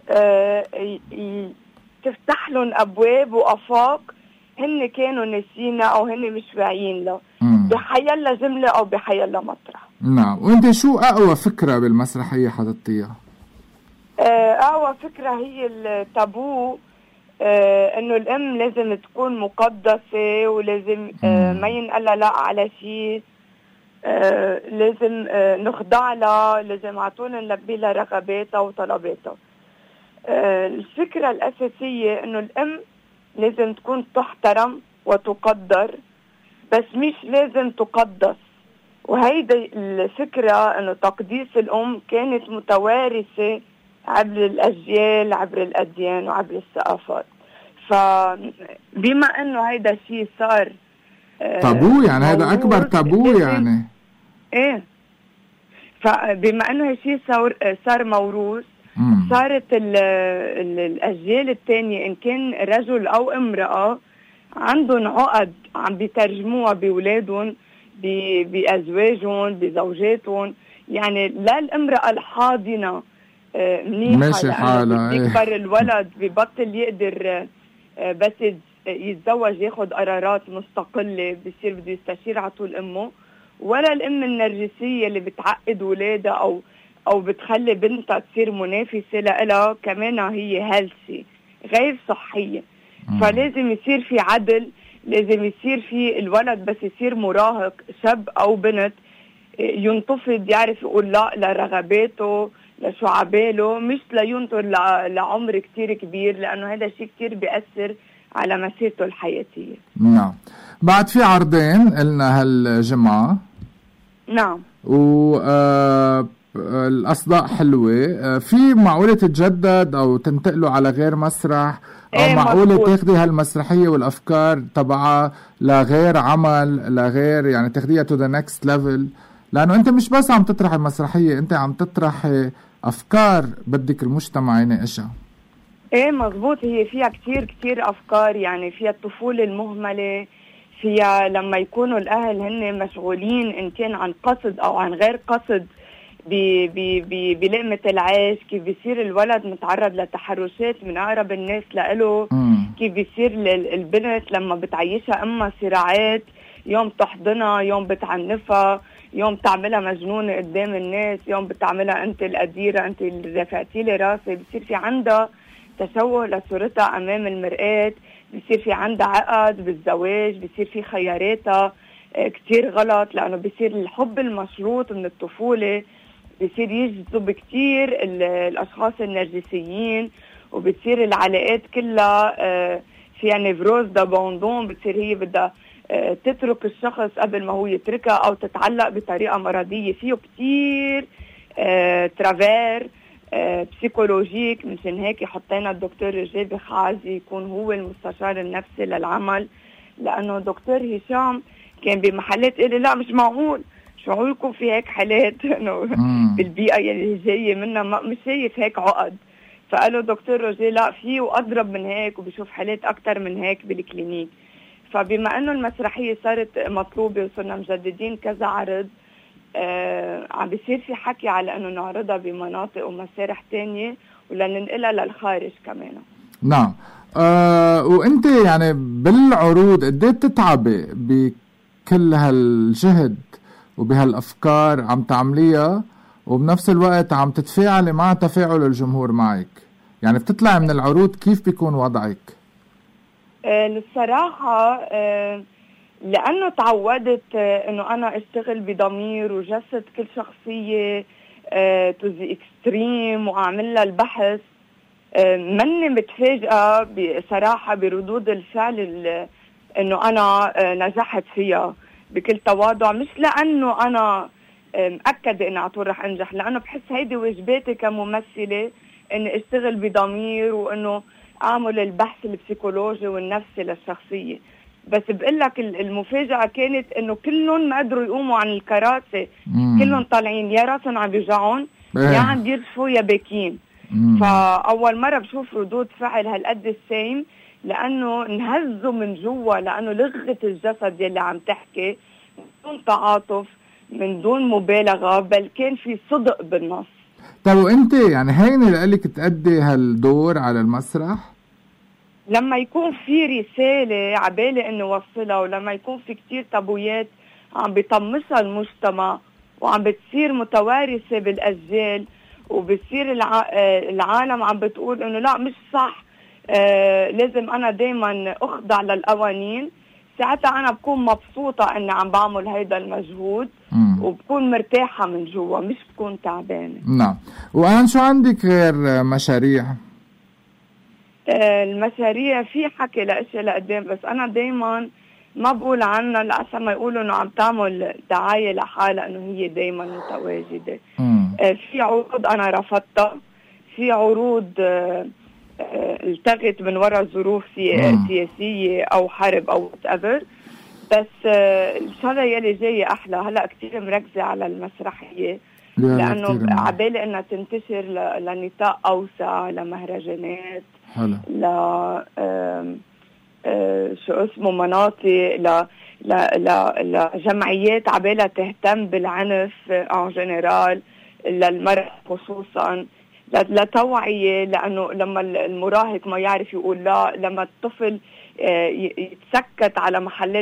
تفتح لهم ابواب وافاق هن كانوا ناسينها او هن مش واعيين له بحيلا جملة او بحيلا مطرح. نعم. وانت شو اقوى فكرة بالمسرحية حطيتيها؟ أقوى فكرة هي التابو، إنه الأم لازم تكون مقدسة ولازم ما ينقلها لا على شيء، لازم نخضع لها، لازم عطونا نلبي لها رغباتها وطلباتها. الفكرة الأساسية إنه الأم لازم تكون تحترم وتقدر، بس مش لازم تقدس. وهيدي الفكرة إنه تقديس الأم كانت متوارثة عبر الأجيال، عبر الأديان وعبر الثقافات. فبما أنه هيدا الشيء صار تابو، يعني هذا أكبر تابو يعني. إيه، فبما أنه هالشيء صار موروث، صارت الأجيال الثانية إن كان رجل أو امرأة عندهم عقد عم بيترجموها بأولادهم، بأزواجهم، بزوجاتهم. يعني لا الامرأة الحاضنة ماشي حالة، بيكبر الولد ببطل يقدر بس يتزوج ياخد قرارات مستقلة، بيصير بده يستشير على طول امه، ولا الام النرجسية اللي بتعقد ولادها او بتخلي بنتها تصير منافسة لها، كمان هي هيلثي غير صحية. فلازم يصير في عدل، لازم يصير في الولد بس يصير مراهق شاب او بنت ينتفض، يعرف يقول لا لرغباته، لشو عباله، مش لينطر لعمر كتير كبير، لأنه هذا الشيء كتير بيأثر على مسيرته الحياتية. نعم. بعد في عرضين قلنا هالجمعة. نعم. الأصداء حلوة. في معقولة تتجدد أو تنتقلوا على غير مسرح، أو معقولة تاخدي هالمسرحية والأفكار تبعها لغير عمل، لغير يعني تاخديها to the next level؟ لأنه أنت مش بس عم تطرح المسرحية، أنت عم تطرح أفكار بدك المجتمع يناقشها. إيه مظبوط، هي فيها كتير أفكار. يعني فيها الطفولة المهملة، فيها لما يكونوا الأهل هن مشغولين إن كان عن قصد أو عن غير قصد بلقمة العيش، كيف بيصير الولد متعرض لتحرشات من أقرب الناس لإله، كيف بيصير البنت لما بتعيشها أمها صراعات، يوم تحضنها، يوم بتعنفها، يوم تعملها مجنونة قدام الناس، يوم بتعملها أنت القديرة، أنت اللي رفعتي لي راسي. بيصير في عندها تشوه لصورتها أمام المرآة، بيصير في عندها عقد بالزواج، بيصير في خياراتها كتير غلط، لأنه بيصير الحب المشروط من الطفولة بيصير يجذب كتير الأشخاص النرجسيين، وبتصير العلاقات كلها فيها نيفروز دابوندون، بتصير هي بدها تترك الشخص قبل ما هو يتركها، أو تتعلق بطريقة مرضية. فيه كتير ترافير بسيكولوجيك. مشان هيك حطينا الدكتور رجال بخعازي يكون هو المستشار النفسي للعمل، لأنه دكتور هشام كان بمحلات قال لي لا مش معقول، شو معقول يكون في هيك حالات انه بالبيئة اللي جاية منها مش شايف هيك عقد. فقالوا دكتور رجال لا في وأضرب من هيك، وبشوف حالات أكتر من هيك بالكلينيك. فبما أنه المسرحية صارت مطلوبة وصرنا مجددين كذا عرض، عم بيصير في حكي على أنه نعرضها بمناطق ومسارح تانية ولننقلها للخارج كمان. نعم. وانت يعني بالعروض قديه بتتعبي بكل هالجهد وبهالأفكار عم تعمليها، وبنفس الوقت عم تتفاعلي مع تفاعل الجمهور معك؟ يعني بتطلع من العروض كيف بيكون وضعك؟ الصراحة لأنه تعودت أنه أنا أشتغل بضمير وجسد كل شخصية تو ذا اكستريم واعمل لها البحث. مني متفاجئه بصراحه بردود الفعل انه انا نجحت فيها بكل تواضع، مش لانه انا مأكدة اني على طول رح انجح، لانه بحس هيدي واجباتي كممثلة، اني اشتغل بضمير وانه اعمل البحث البسيكولوجي والنفسي للشخصية. بس بقول لك المفاجأة كانت انه كلهم ما قدروا يقوموا عن الكراسي، كلهم طالعين يا راسهم عم بيوجعون يا عم بيرفوا يا باكين. فاول مرة بشوف ردود فعل هالقد السيم، لانه انهزوا من جوا، لانه لغة الجسد يلي عم تحكي من دون تعاطف من دون مبالغة، بل كان في صدق بالنص. طب وانت يعني هين لك تأدي هالدور على المسرح؟ لما يكون في رسالة عبالي انه وصلها، ولما يكون في كتير تابويات عم بيطمسها المجتمع وعم بتصير متوارثة بالاجيال، وبصير العالم عم بتقول انه لا مش صح، لازم انا دايما اخضع للقوانين، ساعتها انا بكون مبسوطة اني عم بعمل هيدا المجهود وبكون مرتاحة من جوا، مش بكون تعبانة. نعم. وأنا شو عندك غير مشاريع؟ المشاريع في حكي لأشياء لقدام، بس أنا دايما ما بقول عنها لأسا ما يقولوا إنه عم تعمل دعاية لحالها إنه هي دايما متواجدة. في عروض أنا رفضتها، في عروض التغت من وراء ظروف سياسية أو حرب أو whatever. بس الشغلة يلي جاية أحلى، هلأ كتير مركزة على المسرحية، لأنه عبالي إنها تنتشر لنطاق أوسع، لمهرجانات، شو اسمه مناطق، لجمعيات عبالها تهتم بالعنف ان جنرال للمرأة خصوصا، لتوعية، لأنه لما المراهق ما يعرف يقول لا، لما الطفل يتسكت على محلات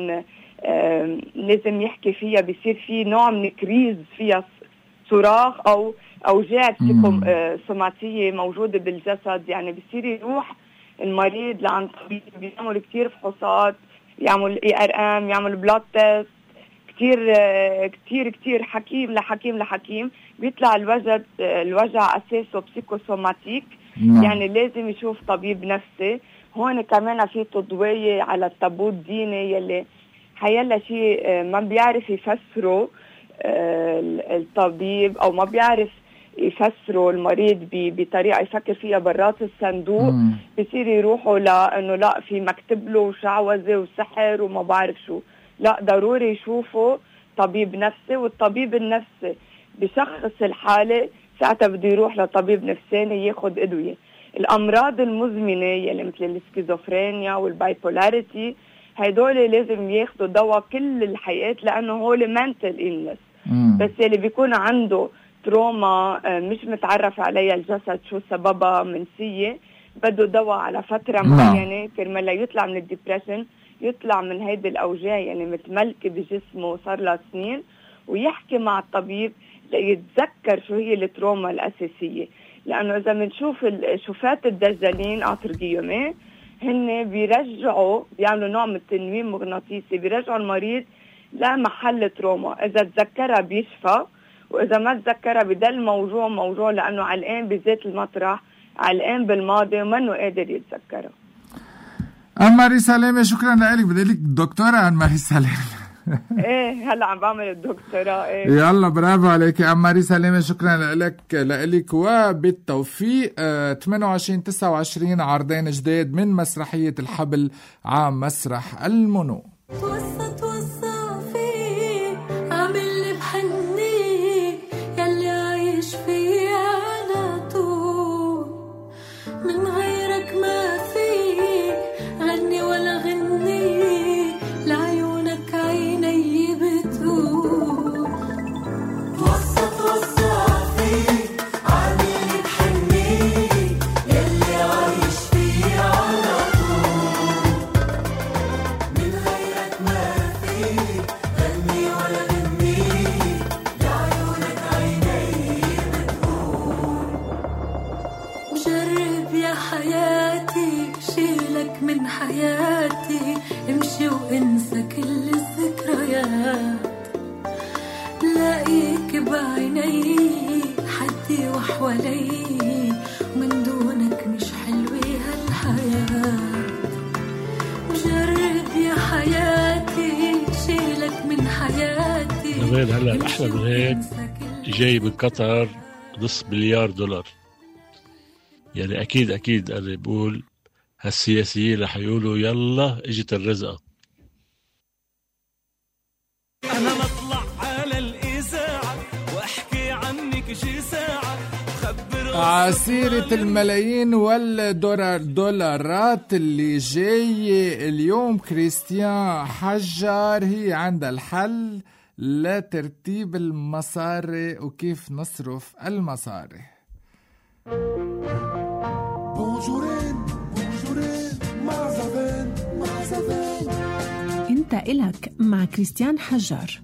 لازم يحكي فيها، بيصير في نوع من كريز فيها صراخ أو أوجاع سوماتية موجودة بالجسد، يعني بيصير يروح المريض لعند طبيب بيعمل كتير فحوصات، يعمل ERM، يعمل بلاد تيست، كتير كتير كتير حكيم لحكيم بيطلع الوجع أساسه بسيكوسوماتيك. يعني لازم يشوف طبيب نفسي. هون كمان في تضوية على التابو الديني يلي حيلا شيء ما بيعرف يفسره الطبيب، أو ما بيعرف يفسروا المريض بطريقة يفكر فيها برات الصندوق، بيصير يروحوا لأنه لا في مكتب له شعوذة وسحر وما بعرف شو. لا، ضروري يشوفوا طبيب نفسي، والطبيب النفسي بشخص الحالة ساعتها بده يروح لطبيب نفساني ياخد أدوية. الأمراض المزمنة يلي مثل السكيزوفرينيا والبايبولاريتي هيدول لازم ياخدوا دواء كل الحياة، لأنه هول mental illness. بس يلي بيكون عنده تروما مش متعرف عليها الجسد شو سببها منسية، بده دواء على فترة معينة كرمال لا يطلع من الديبريشن، يطلع من هيدي الأوجاع يعني متملكة بجسمه صار لها سنين، ويحكي مع الطبيب ليتذكر شو هي التروما الأساسية. لأنه إذا منشوف شوفات الدجالين أترجيومي هن بيرجعوا، بيعملوا نوع من التنويم مغناطيسي، بيرجعوا المريض لمحل تروما، إذا تذكرها بيشفى، وإذا ما تذكرها بدل موجوع لأنه علقان بذات المطرح، علقان بالماضي ومنه قادر يتذكرها. ماري سلامة، شكرا لك. بدي لك دكتورة عن ماري سلامة. ايه هلا عم بعمل الدكتوراه. ايه يلا برافو عليك يا ماري سلامة، شكرا لك وبالتوفيق. 28-29 عرضين جداد من مسرحية الحبل عام مسرح المنو. توصى فيه عامل بحني يلي عايش فيه على طول، من غيرك ما فيه غني ولا غني، لعيونك عيني بتقول. توصى فيه عامل بحني يلي عايش فيه على طول، من غيرك ما فيه غني ولا غني، لعيونك عيني بتقول. جرب يا حياتي شيلك من حياتي، امشي وانسى كل الذكريات، لاقيك بعيني بيدي وحوالي، من دونك مش حلوة هالحياة. جرب يا حياتي شيلك من حياتي. زمان هلا الأحلى من هيك جاي من قطر $500 مليار. يعني أكيد أنا بقول هالسياسيين رح يقولوا يلا اجت الرزقة. أنا نطلع على الإذاعة وأحكي عنك شي ساعة وخبر عسيرة الملايين والدولارات اللي جاي اليوم. كريستيان حجار هي عندها الحل لترتيب المصاري وكيف نصرف المصاري. انت إلك مع كريستيان حجار،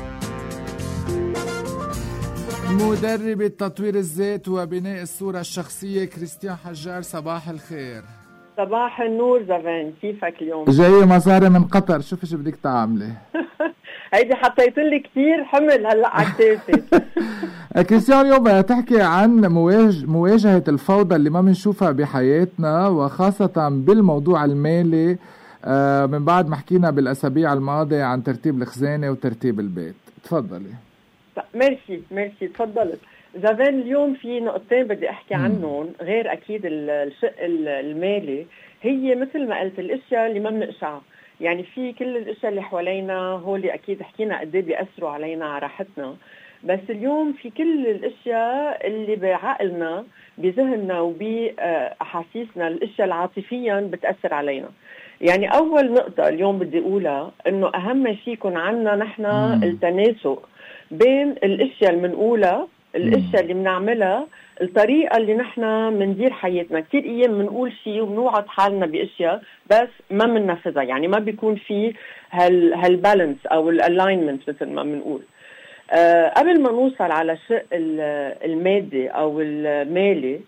مدربة تطوير الذات وبناء الصورة الشخصية. كريستيان حجار صباح الخير. صباح النور زفان، كيفك اليوم؟ جاي مصاري من قطر، شوفي شو بدك تعملي. هيدي حطيت لي كثير حمل هلا على كتافي. كريستيان اليوم بدها تحكي عن مواجهة الفوضى اللي ما بنشوفها بحياتنا، وخاصة بالموضوع المالي، من بعد ما حكينا بالأسابيع الماضية عن ترتيب الخزانة وترتيب البيت. تفضلي. ميرسي تفضلت. زفان اليوم في نقطتين بدي أحكي عنهم، غير أكيد الشق المالي. هي مثل ما قلت الأشياء اللي ما بنقشعها، يعني في كل الأشياء اللي حوالينا هولي أكيد حكينا قد ايه بيأثروا علينا على راحتنا، بس اليوم في كل الأشياء اللي بعقلنا بذهننا وبأحاسيسنا، الأشياء العاطفيا بتأثر علينا. يعني أول نقطة اليوم بدي أقولها إنه أهم شيء يكون عنا نحن التناسق بين الأشياء اللي بنقولها، الأشياء اللي بنعملها، الطريقة اللي نحن مندير حياتنا. كتير أيام بنقول شيء وبنوعد حالنا بأشياء بس ما بننفذها، يعني ما بيكون في هالبالانس أو الألاينمنت مثل ما بنقول. قبل ما نوصل على الشق المادي أو المالي،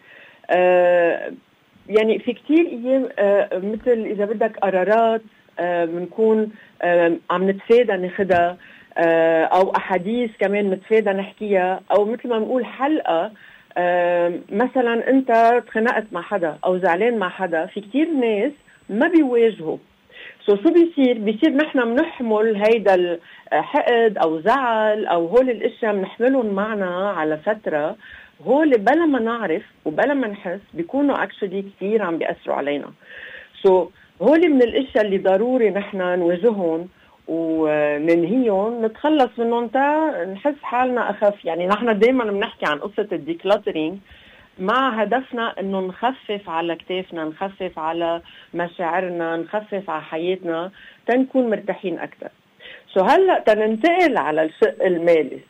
يعني في كتير أيام مثل إذا بدك قرارات بنكون عم نتفادى ناخدها، أو أحاديث كمان نتفادى نحكيها، أو مثل ما بنقول حلقة مثلا أنت تخنقت مع حدا أو زعلان مع حدا. في كتير ناس ما بيواجهوا، شو بيصير نحن بنحمل هيدا الحقد أو زعل أو هول الأشياء بنحملهم معنا على فترة، هول بلا ما نعرف وبلا ما نحس بيكونوا اكشلي كتير عم بيأثروا علينا. هول من الاشياء اللي ضروري نحن نواجههم وننهيهم، نتخلص منهم تا نحس حالنا اخف. يعني نحن دايما بنحكي عن قصة الديكلاترينج مع هدفنا انه نخفف على كتافنا، نخفف على مشاعرنا، نخفف على حياتنا تنكون مرتاحين اكثر. هلا تننتقل على الشق المالي.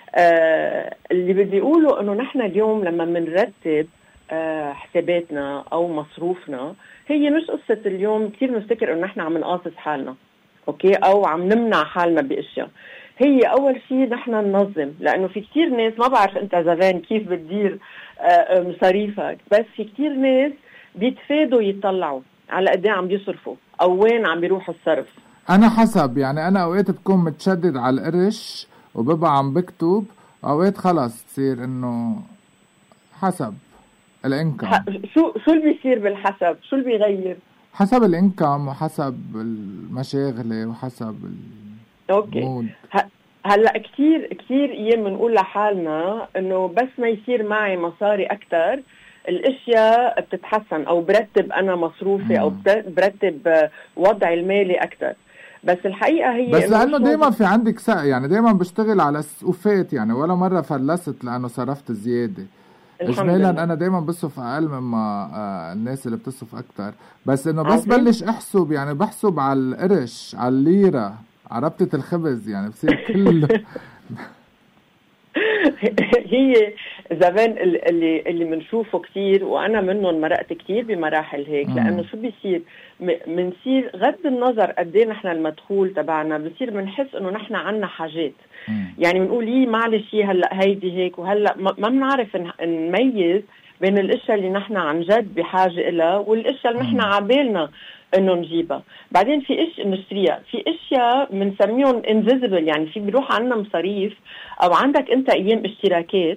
اللي بدي يقولوا انه نحن اليوم لما منرتب حساباتنا او مصروفنا، هي مش قصة اليوم كتير نفتكر انه نحن عم نقاصص حالنا اوكي او عم نمنع حالنا باشياء. هي اول شيء نحن ننظم، لانه في كتير ناس ما بعرف انت زمان كيف بتدير مصاريفك، بس في كتير ناس بيتفادوا يطلعوا على قد ايه عم بيصرفوا او وين عم بيروح الصرف. انا حسب، يعني انا اوقات بكون متشدد على القرش وببقى عم بكتب، اوقات خلص تصير انه حسب الانكم. شو اللي بيصير بالحسب؟ شو اللي بيغير؟ حسب الانكم وحسب المشاغله وحسب اوكي. هلا كثير ايام بنقول لحالنا انه بس ما يصير معي مصاري اكثر الاشياء بتتحسن، او برتب انا مصروفي او برتب وضعي المالي اكثر. بس الحقيقه هي بس لانه دائما في عندك يعني دائما بشتغل على السقوفات، يعني ولا مره فلست لانه صرفت زياده. اجمالا انا دائما بصرف اقل مما الناس اللي بتصرف اكثر، بس انه بس بلش احسب، يعني بحسب على القرش، على الليره، على ربطه الخبز، يعني بصير كله هي زمان اللي بنشوفه كتير، وانا منهم مرقت كتير بمراحل هيك. لانه شو بيصير؟ بنصير غض النظر قد ايه نحن المدخول تبعنا، بنصير بنحس انه نحن عنا حاجات. يعني بنقول معلش هلا هيدي هيك، وهلا ما بنعرف نميز بين الاشياء اللي نحن عن جد بحاجه لها والاشياء اللي نحن عبالنا انه نجيبها. بعدين في اشياء نشتريها، في اشياء بنسميهم انفيزبل، يعني في بيروح عنا مصاريف او عندك انت ايام اشتراكات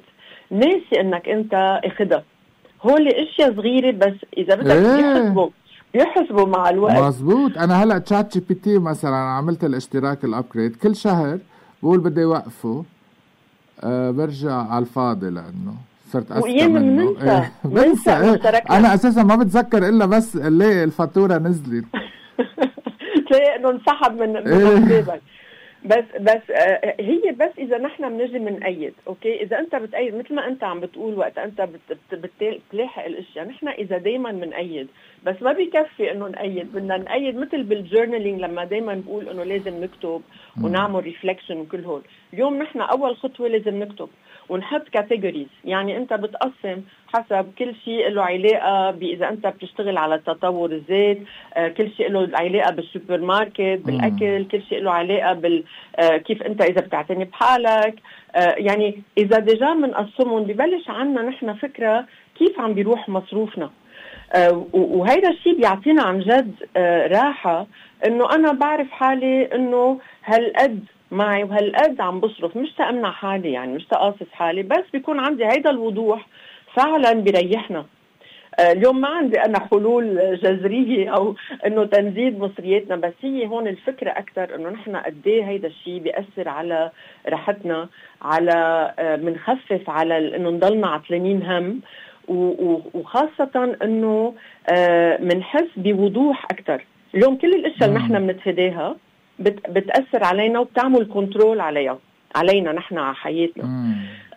ناسي انك انت اخدها. هول اشياء صغيره بس اذا بدك بيحسبوا مع الوقت. مزبوط. انا هلا تشات جي بي تي مثلا عملت الاشتراك الابجريد، كل شهر بقول بدي وقفه، برجع على الفاضي لانه صرت اسكى منه. بنسى انا اساسا ما بتذكر الا بس الاقي الفاتوره نزلت تلاقي انه انسحب من حسابك. بس هي بس اذا نحن بنجي بنأيد. اوكي، اذا انت بتأيد مثل ما انت عم بتقول وقت انت بتلاحق الاشياء، نحن اذا دائما بنأيد بس ما بيكفي انه نأيد، بدنا نأيد مثل بالجورنالينج لما دائما بقول انه لازم نكتب ونعمل ريفلكشن وكل هول. اليوم نحن اول خطوه لازم نكتب ونحط كاتيجوريز، يعني انت بتقسم حسب كل شيء له علاقه اذا انت بتشتغل على تطور الذات، كل شيء له علاقه بالسوبر ماركت، بالاكل، كل شيء له علاقه كيف انت اذا بتعتني بحالك. يعني اذا ديجا بنقسمهم ببلش عنا نحن فكره كيف عم بيروح مصروفنا. وهيدا الشيء بيعطينا عن جد راحه، انه انا بعرف حالي انه هالقد معي وهالقد عم بصرف، مش تأمنع حالي يعني مش تقاصص حالي، بس بيكون عندي هيدا الوضوح فعلا بيريحنا. اليوم ما عندي أنا حلول جذرية أو إنه تنزيد مصرياتنا، بس هي هون الفكرة أكتر إنه نحن قديه هيدا الشيء بيأثر على راحتنا، على منخفف على إنه نضلنا عطلانين هم، وخاصة إنه منحس بوضوح أكتر. اليوم كل الأشياء اللي نحن بنتفاداها بتأثر علينا وبتعمل كنترول علينا نحن على حياتنا.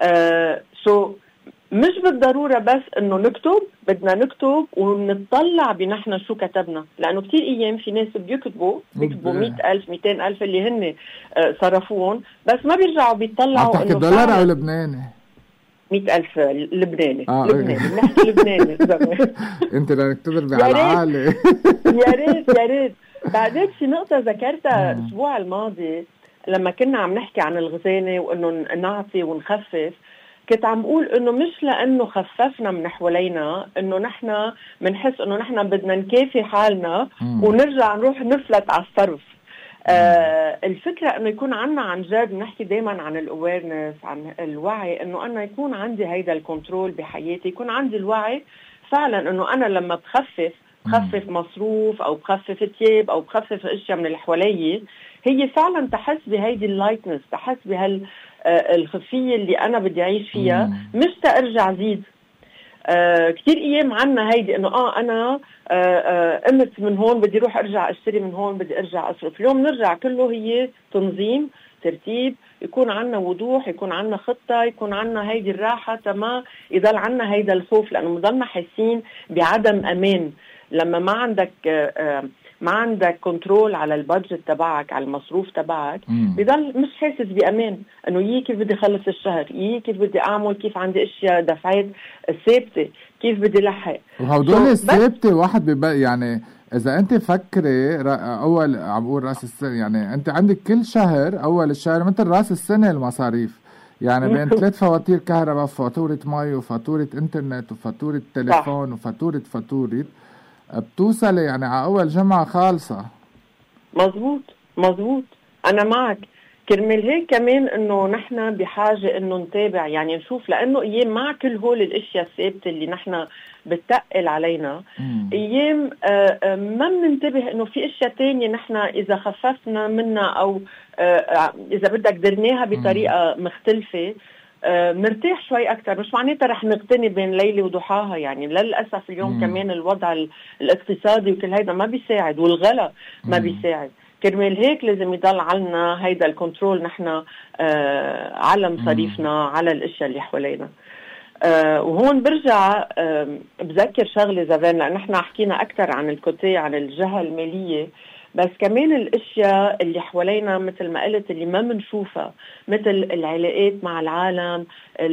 مش بالضرورة بس انه نكتب، بدنا نكتب ونطلع بنحن شو كتبنا، لانه كتير ايام في ناس بيكتبوا 100,000 200,000 اللي هن صرفوهم، بس ما بيرجعوا بيطلعوا انه دولار او لبناني 100,000 لبناني. لبناني بنحكي لبناني انت بدك تضربي على العالي. يا ريت. بعدين في نقطة ذكرتها الأسبوع الماضي لما كنا عم نحكي عن الغزانة وإنه نعطي ونخفف، كنت عم بقول إنه مش لأنه خففنا من حوالينا إنه نحن منحس إنه نحن بدنا نكافي حالنا ونرجع نروح نفلت على الصرف. الفكرة إنه يكون عنا عن جد، نحكي دايما عن الأويرنس، عن الوعي، إنه أنا يكون عندي هيدا الكنترول بحياتي، يكون عندي الوعي فعلا إنه أنا لما بخفف مصروف او بخفف تياب او بخفف اشياء من اللي حوالي، هي فعلا تحس بهيدي اللايتنس، تحس الخفيه اللي انا بدي اعيش فيها، مش تارجع زيد. كتير ايام عنا هيدي انه انا قمت من هون بدي اروح ارجع اشتري من هون، بدي ارجع اصرف. اليوم نرجع كله هي تنظيم، ترتيب، يكون عنا وضوح، يكون عنا خطة، يكون عنا هيدي الراحة، تما يضل عنا هيدا الخوف، لأنه مضلنا حاسين بعدم أمان. لما ما عندك كنترول على البادجت تبعك، على المصروف تبعك، بضل مش حاسس بأمان، انه كيف بدي خلص الشهر، كيف بدي اعمل، كيف عندي اشياء دفعات ثابته، كيف بدي لحق. وهدول الثابته واحد يعني اذا انت فكري اول عم بقول راس السنه، يعني انت عندك كل شهر اول الشهر مثل راس السنه المصاريف، يعني بين 3 فواتير كهرباء، فاتوره مي، وفاتوره انترنت، وفاتوره تليفون، وفاتوره بتوصل يعني على أول جمعة خالصة. مزبوط أنا معك. كرمال هيك كمان إنه نحن بحاجة إنه نتابع، يعني نشوف، لأنه أيام مع كل هول الأشياء الثابتة اللي نحن بتقل علينا، أيام ما بننتبه إنه في أشياء تانية نحن إذا خففنا منها أو إذا بدك درناها بطريقة مختلفة نرتاح شوي أكتر. مش معناتها رح نغتني بين ليلة وضحاها، يعني للأسف اليوم كمان الوضع الاقتصادي وكل هيدا ما بيساعد، والغلا ما بيساعد. كرمال هيك لازم يضل علنا هيدا الكنترول، نحن على مصاريفنا، على الاشياء اللي حوالينا. وهون برجع بذكر شغلة زمان، لأن نحن حكينا أكتر عن الكوتي، عن الجهة المالية، بس كمان الاشياء اللي حوالينا مثل ما قلت اللي ما بنشوفها، مثل العلاقات مع العالم،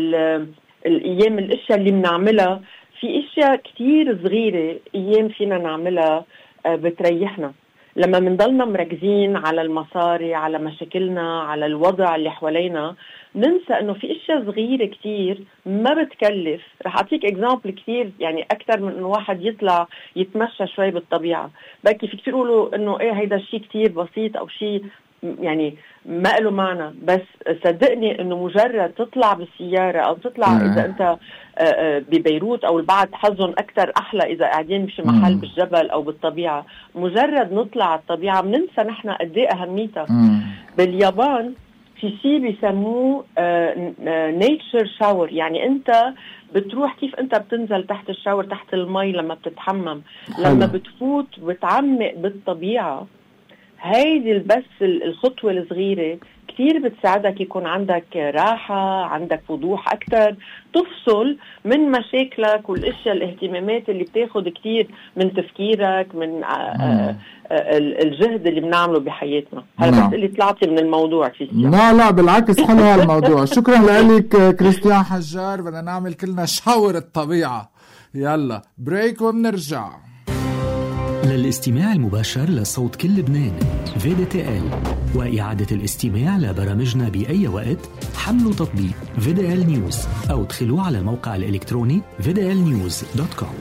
الايام الاشياء اللي بنعملها، في اشياء كتير صغيرة ايام فينا نعملها بتريحنا. لما منضلنا مركزين على المصاري، على مشاكلنا، على الوضع اللي حوالينا، ننسى انه في اشياء صغيرة كتير ما بتكلف. رح اعطيك اكزامبل كتير، يعني اكتر من انه واحد يطلع يتمشى شوي بالطبيعة. بكي في كتير يقولوا انه هيدا الشيء كتير بسيط او شيء يعني ما له معنى. بس صدقني انه مجرد تطلع بالسيارة او تطلع اذا انت ببيروت او البعض حظهم اكتر احلى اذا قاعدين بشي محل بالجبل او بالطبيعة، مجرد نطلع الطبيعة بننسى نحن قد ايه اهميتها. باليابان في شيء بيسموه نيتشر شاور، يعني انت بتروح كيف انت بتنزل تحت الشاور تحت المي لما بتتحمم، لما بتفوت بتعمق بالطبيعة. هيدي بس الخطوة الصغيرة كتير بتساعدك يكون عندك راحة، عندك وضوح أكتر، تفصل من مشاكلك والاشياء الاهتمامات اللي بتاخد كتير من تفكيرك، من الجهد اللي بنعمله بحياتنا. هذا بس اللي طلعتي من الموضوع في السياق. لا بالعكس حلو هالموضوع. شكرا لك كريستيان حجار. بدنا نعمل كلنا شاور الطبيعة. يلا بريك وبنرجع. للاستماع المباشر لصوت كل لبنان VDTL وإعادة الاستماع لبرامجنا بأي وقت، حملوا تطبيق VDL News أو ادخلوا على الموقع الإلكتروني vdlnews.com.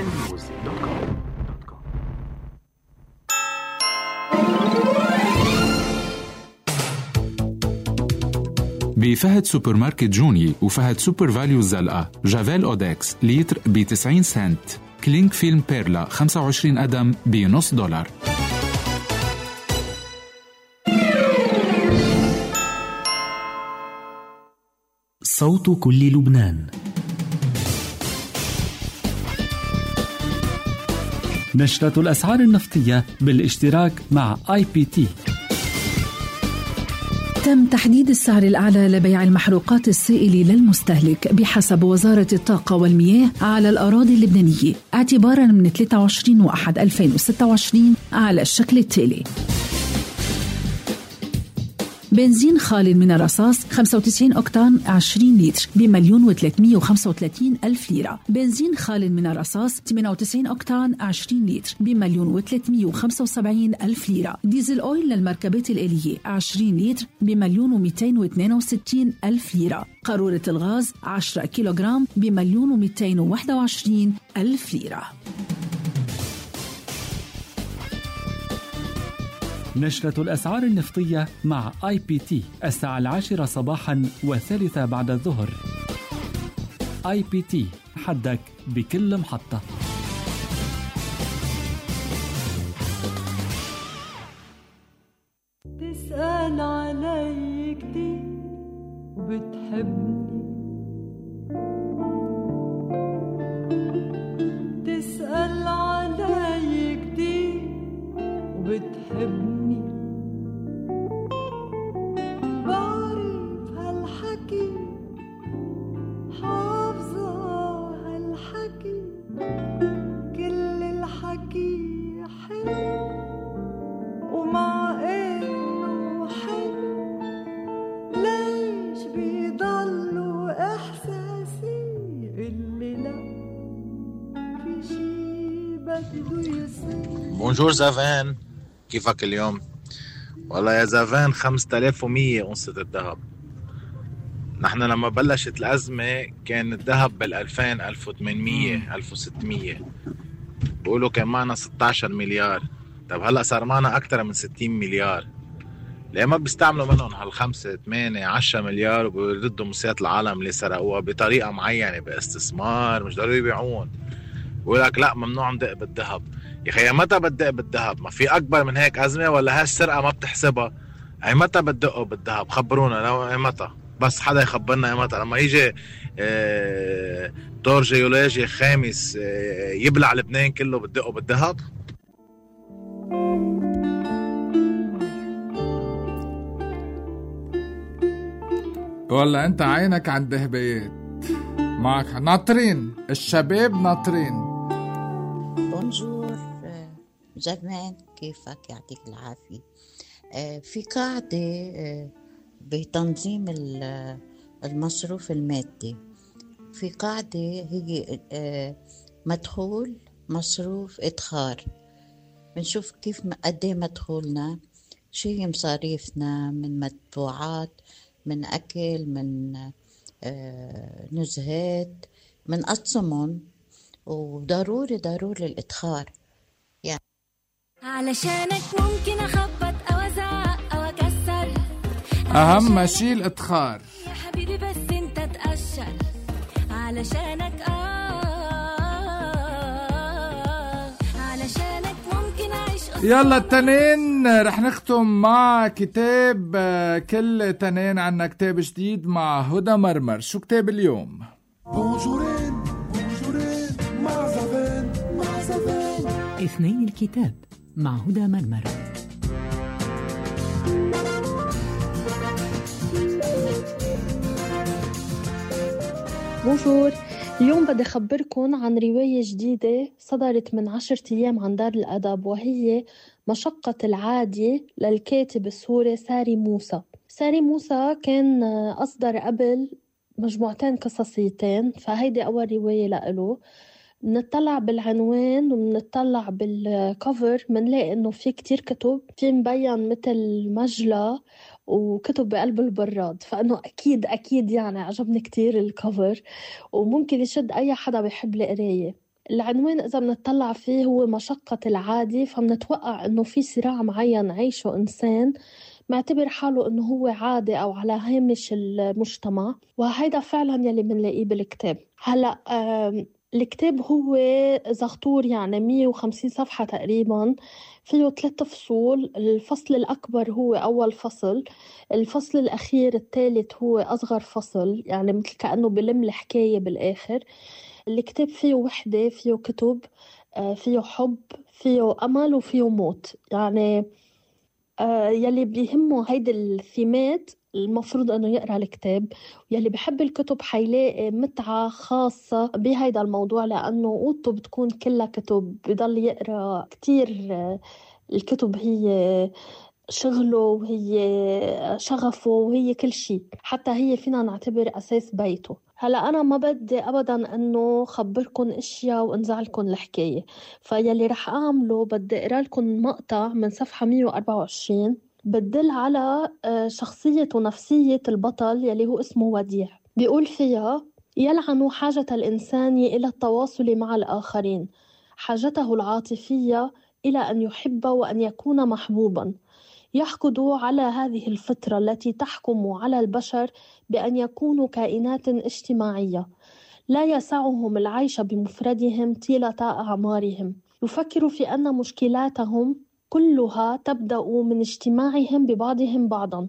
بفهد سوبر ماركت جوني وفهد سوبر فاليو الزلقة جافيل أودكس لتر ب90 سنت، كلينك فيلم بيرلا 25 قدم $0.50. صوت كل لبنان. نشرة الأسعار النفطية بالاشتراك مع IPT. تم تحديد السعر الأعلى لبيع المحروقات السائلة للمستهلك بحسب وزارة الطاقة والمياه على الأراضي اللبنانية اعتباراً من 23/1/2026 على الشكل التالي: بنزين خال من الرصاص 95 أوكتان 20 لتر ب1,335,000 ليرة. بنزين خال من الرصاص 98 أوكتان 20 لتر ب1,375,000 ليرة. ديزل أويل للمركبات الآلية 20 لتر ب1,262,000 ليرة. قارورة الغاز 10 كيلوغرام ب1,221,000 ليرة. نشرة الأسعار النفطية مع IPT الساعة 10 صباحا و3 بعد الظهر. IPT حدك بكل محطة. تسأل علي كتير وبتحبني، تسأل علي كتير وبتحبني، بعرف هالحكي حافظة هالحكي، كل الحكي حلو ومع انه حلو ليش بيضلوا احساسي اللي لا في شي بده يصير. بونجور زافان، كيفك اليوم؟ والله يا زافان 5100 أونصة الذهب. نحن لما بلشت الأزمة كان الذهب بال2000 1800 1600، بقولوا كان معنا 16 مليار. طب هلأ صار معنا أكتر من 60 مليار. ليه ما بيستعملوا منهم هال5 8 10 مليار وبيردوا مصيات العالم اللي سرقوها بطريقة معينة باستثمار، مش ضروري يبيعون. بقولك لا ممنوع ندق بالذهب. يا خي متى بدق بالذهب؟ ما في أكبر من هيك أزمة ولا هالسرقة ما بتحسبها؟ أي متى بدقوا بالذهب؟ خبرونا لو أي متى، بس حدا يخبرنا أي متى لما يجي دور جيولوجي خامس يبلع لبنان كله بدقوا بالذهب. والله أنت عينك عند هبيات معك ناطرين، الشباب ناطرين. بونجور زمان، كيفك؟ يعطيك العافية. في قاعدة بتنظيم المصروف المادي، في قاعدة هي مدخول مصروف إدخار. بنشوف كيف قديه مدخولنا، شو هي مصاريفنا من مدفوعات، من أكل، من نزهات، من أطسمون، وضروري الإدخار يعني. علشانك ممكن أخبط أو أزعق أو أكسر أهم شي الإدخار يا حبيبي بس انت تقشر علشانك علشانك ممكن اعيش يلا التنين رح نختم مع كتاب. كل تنين عنا كتاب جديد مع هدى مرمر. شو كتاب اليوم؟ بونجورين مع زفان اثنين الكتاب مع هدى مرمر. بونجور. اليوم بدي أخبركن عن رواية جديدة صدرت من 10 أيام عن دار الأدب، وهي مشقة العادي للكاتب السوري ساري موسى. ساري موسى كان أصدر قبل مجموعتين قصصيتين، فهيدي أول رواية لإله. منطلع بالعنوان ومنطلع بالكفر منلاقي إنه في كتير كتب، في مبين مثل مجلة وكتب بقلب البراد، فإنه أكيد يعني عجبني كتير الكفر وممكن يشد أي حدا بيحب القراية. العنوان إذا منطلع فيه هو مشقة العادي، فمنتوقع إنه في صراع معين عيشه إنسان معتبر حاله إنه هو عادي أو على هامش المجتمع، وهيدا فعلا يلي منلاقيه بالكتاب. هلأ الكتاب هو زغطور، يعني 150 صفحة تقريبا، فيه 3 فصول. الفصل الأكبر هو أول فصل، الفصل الأخير الثالث هو أصغر فصل، يعني مثل كأنه بلم الحكاية بالآخر. الكتاب فيه وحدة، فيه كتب، فيه حب، فيه أمل، وفيه موت. يعني يلي بيهمه هيدا الثيمات المفروض أنه يقرأ الكتاب، ويلي بحب الكتب حيلاقي متعة خاصة بهيدا الموضوع، لأنه أوضته بتكون كلها كتب، بيضل يقرأ كتير. الكتب هي شغله وهي شغفه وهي كل شيء، حتى هي فينا نعتبر أساس بيته. هلأ أنا ما بدي أبداً أنه خبركن إشياء وانزعلكن الحكاية، فيلي رح أعمله بدي أقرأ لكم مقطع من صفحة 124 بدل على شخصية ونفسية البطل يلي هو اسمه وديع. بيقول فيها: يلعن حاجة الإنسان إلى التواصل مع الآخرين، حاجته العاطفية إلى أن يحب وأن يكون محبوباً. يحقد على هذه الفطرة التي تحكم على البشر بأن يكونوا كائنات اجتماعية، لا يسعهم العيش بمفردهم طيلة أعمارهم. يفكر في أن مشكلاتهم كلها تبدأ من اجتماعهم ببعضهم بعضا،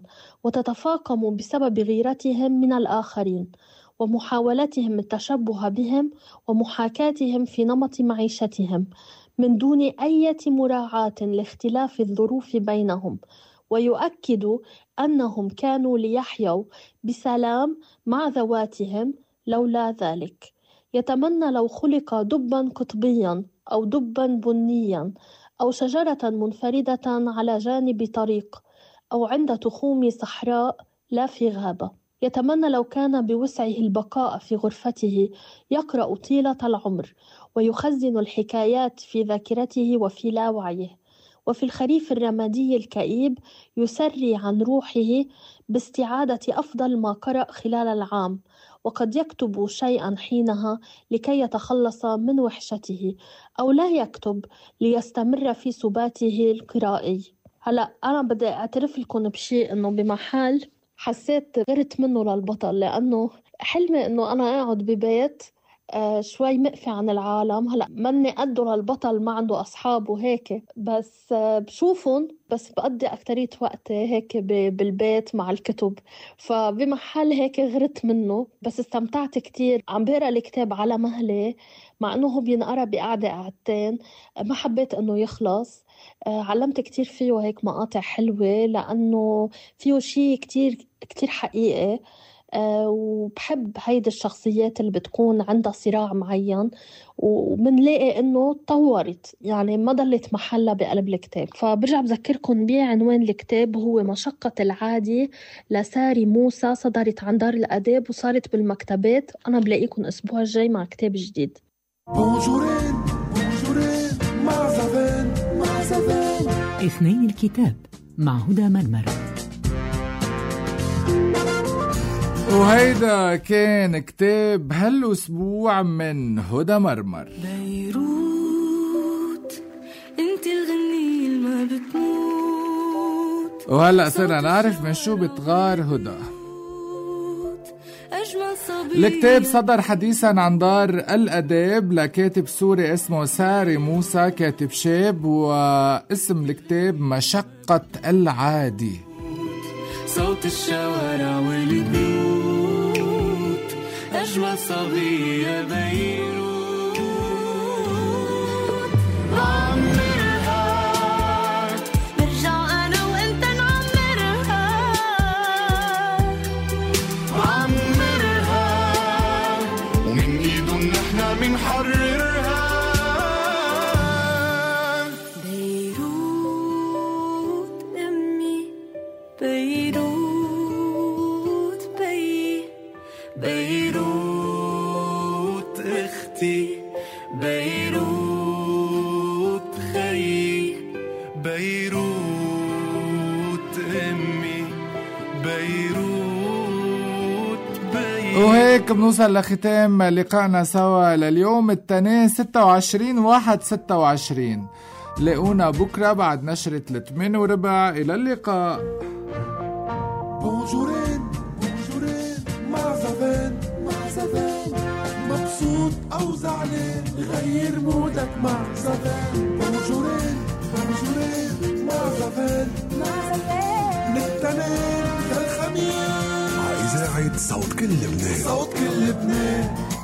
وتتفاقم بسبب غيرتهم من الآخرين ومحاولتهم التشبه بهم ومحاكاتهم في نمط معيشتهم من دون أي مراعاة لاختلاف الظروف بينهم. ويؤكد أنهم كانوا ليحيوا بسلام مع ذواتهم لولا ذلك. يتمنى لو خلق دبا قطبيا أو دبا بنيا أو شجرة منفردة على جانب طريق أو عند تخوم صحراء لا في غابة. يتمنى لو كان بوسعه البقاء في غرفته يقرأ طيلة العمر ويخزن الحكايات في ذاكرته وفي لاوعيه، وفي الخريف الرمادي الكئيب يسري عن روحه باستعادة أفضل ما قرأ خلال العام، وقد يكتب شيئا حينها لكي يتخلص من وحشته، أو لا يكتب ليستمر في سباته القرائي. هلأ أنا بدي أعترف لكم بشيء، إنه بمحل حسيت غرت منه للبطل، لأنه حلمي إنه أنا أقعد ببيت شوي مقفي عن العالم. هلأ مني قده للبطل، ما عنده أصحاب وهيك، بس بشوفهم، بس بقضي أكترية وقت هيك بالبيت مع الكتب. فبمحل هيك غرت منه، بس استمتعت كتير عم بقرأ الكتاب على مهلي، مع أنه هو بينقرأ بقعدة قعدتين، ما حبيت أنه يخلص. علمت كتير فيه هيك مقاطع حلوة، لأنه فيه شيء كتير كتير حقيقي. وبحب هيدا الشخصيات اللي بتكون عندها صراع معين، ومنلاقي انه تطورت، يعني ما ضلت محلها بقلب الكتاب. فبرجع بذكركم بعنوان الكتاب، هو مشقة العادي لساري موسى، صدرت عن دار الأدب وصارت بالمكتبات. أنا بلاقيكم الأسبوع الجاي مع كتاب جديد. بونجورين مع زفان اثنين الكتاب مع هدى مرمر. وهيدا كان كتاب هالأسبوع من هدى مرمر. بيروت انت الغنية ما بتموت، وهلأ صرنا نعرف من شو بتغار هدى. الكتاب صدر حديثا عن دار الأداب لكاتب سوري اسمه ساري موسى، كاتب شاب، واسم الكتاب مشقة العادي. صوت الشوارع والبيوت أجمل صبية بيروت بعمرها برجع أنا وإنت نعمرها بعمرها ومن إيدن نحنا منحررها بيروت أمي بيروت بيروت اختي بيروت خيي بيروت امي بيروت وهيك بنوصل لختام لقائنا سوا لليوم التنين 26/1/26. لاقونا بكرة بعد نشرة 8:15. إلى اللقاء. بونجورين بونجورين مع زفان مع زفان، مبسوط أو زعلان غير مودك مع زفان. بونجورين بونجورين مع زفان مع زفان، من التنين للخميس على إذاعة صوت كل لبنان. صوت كل لبنان.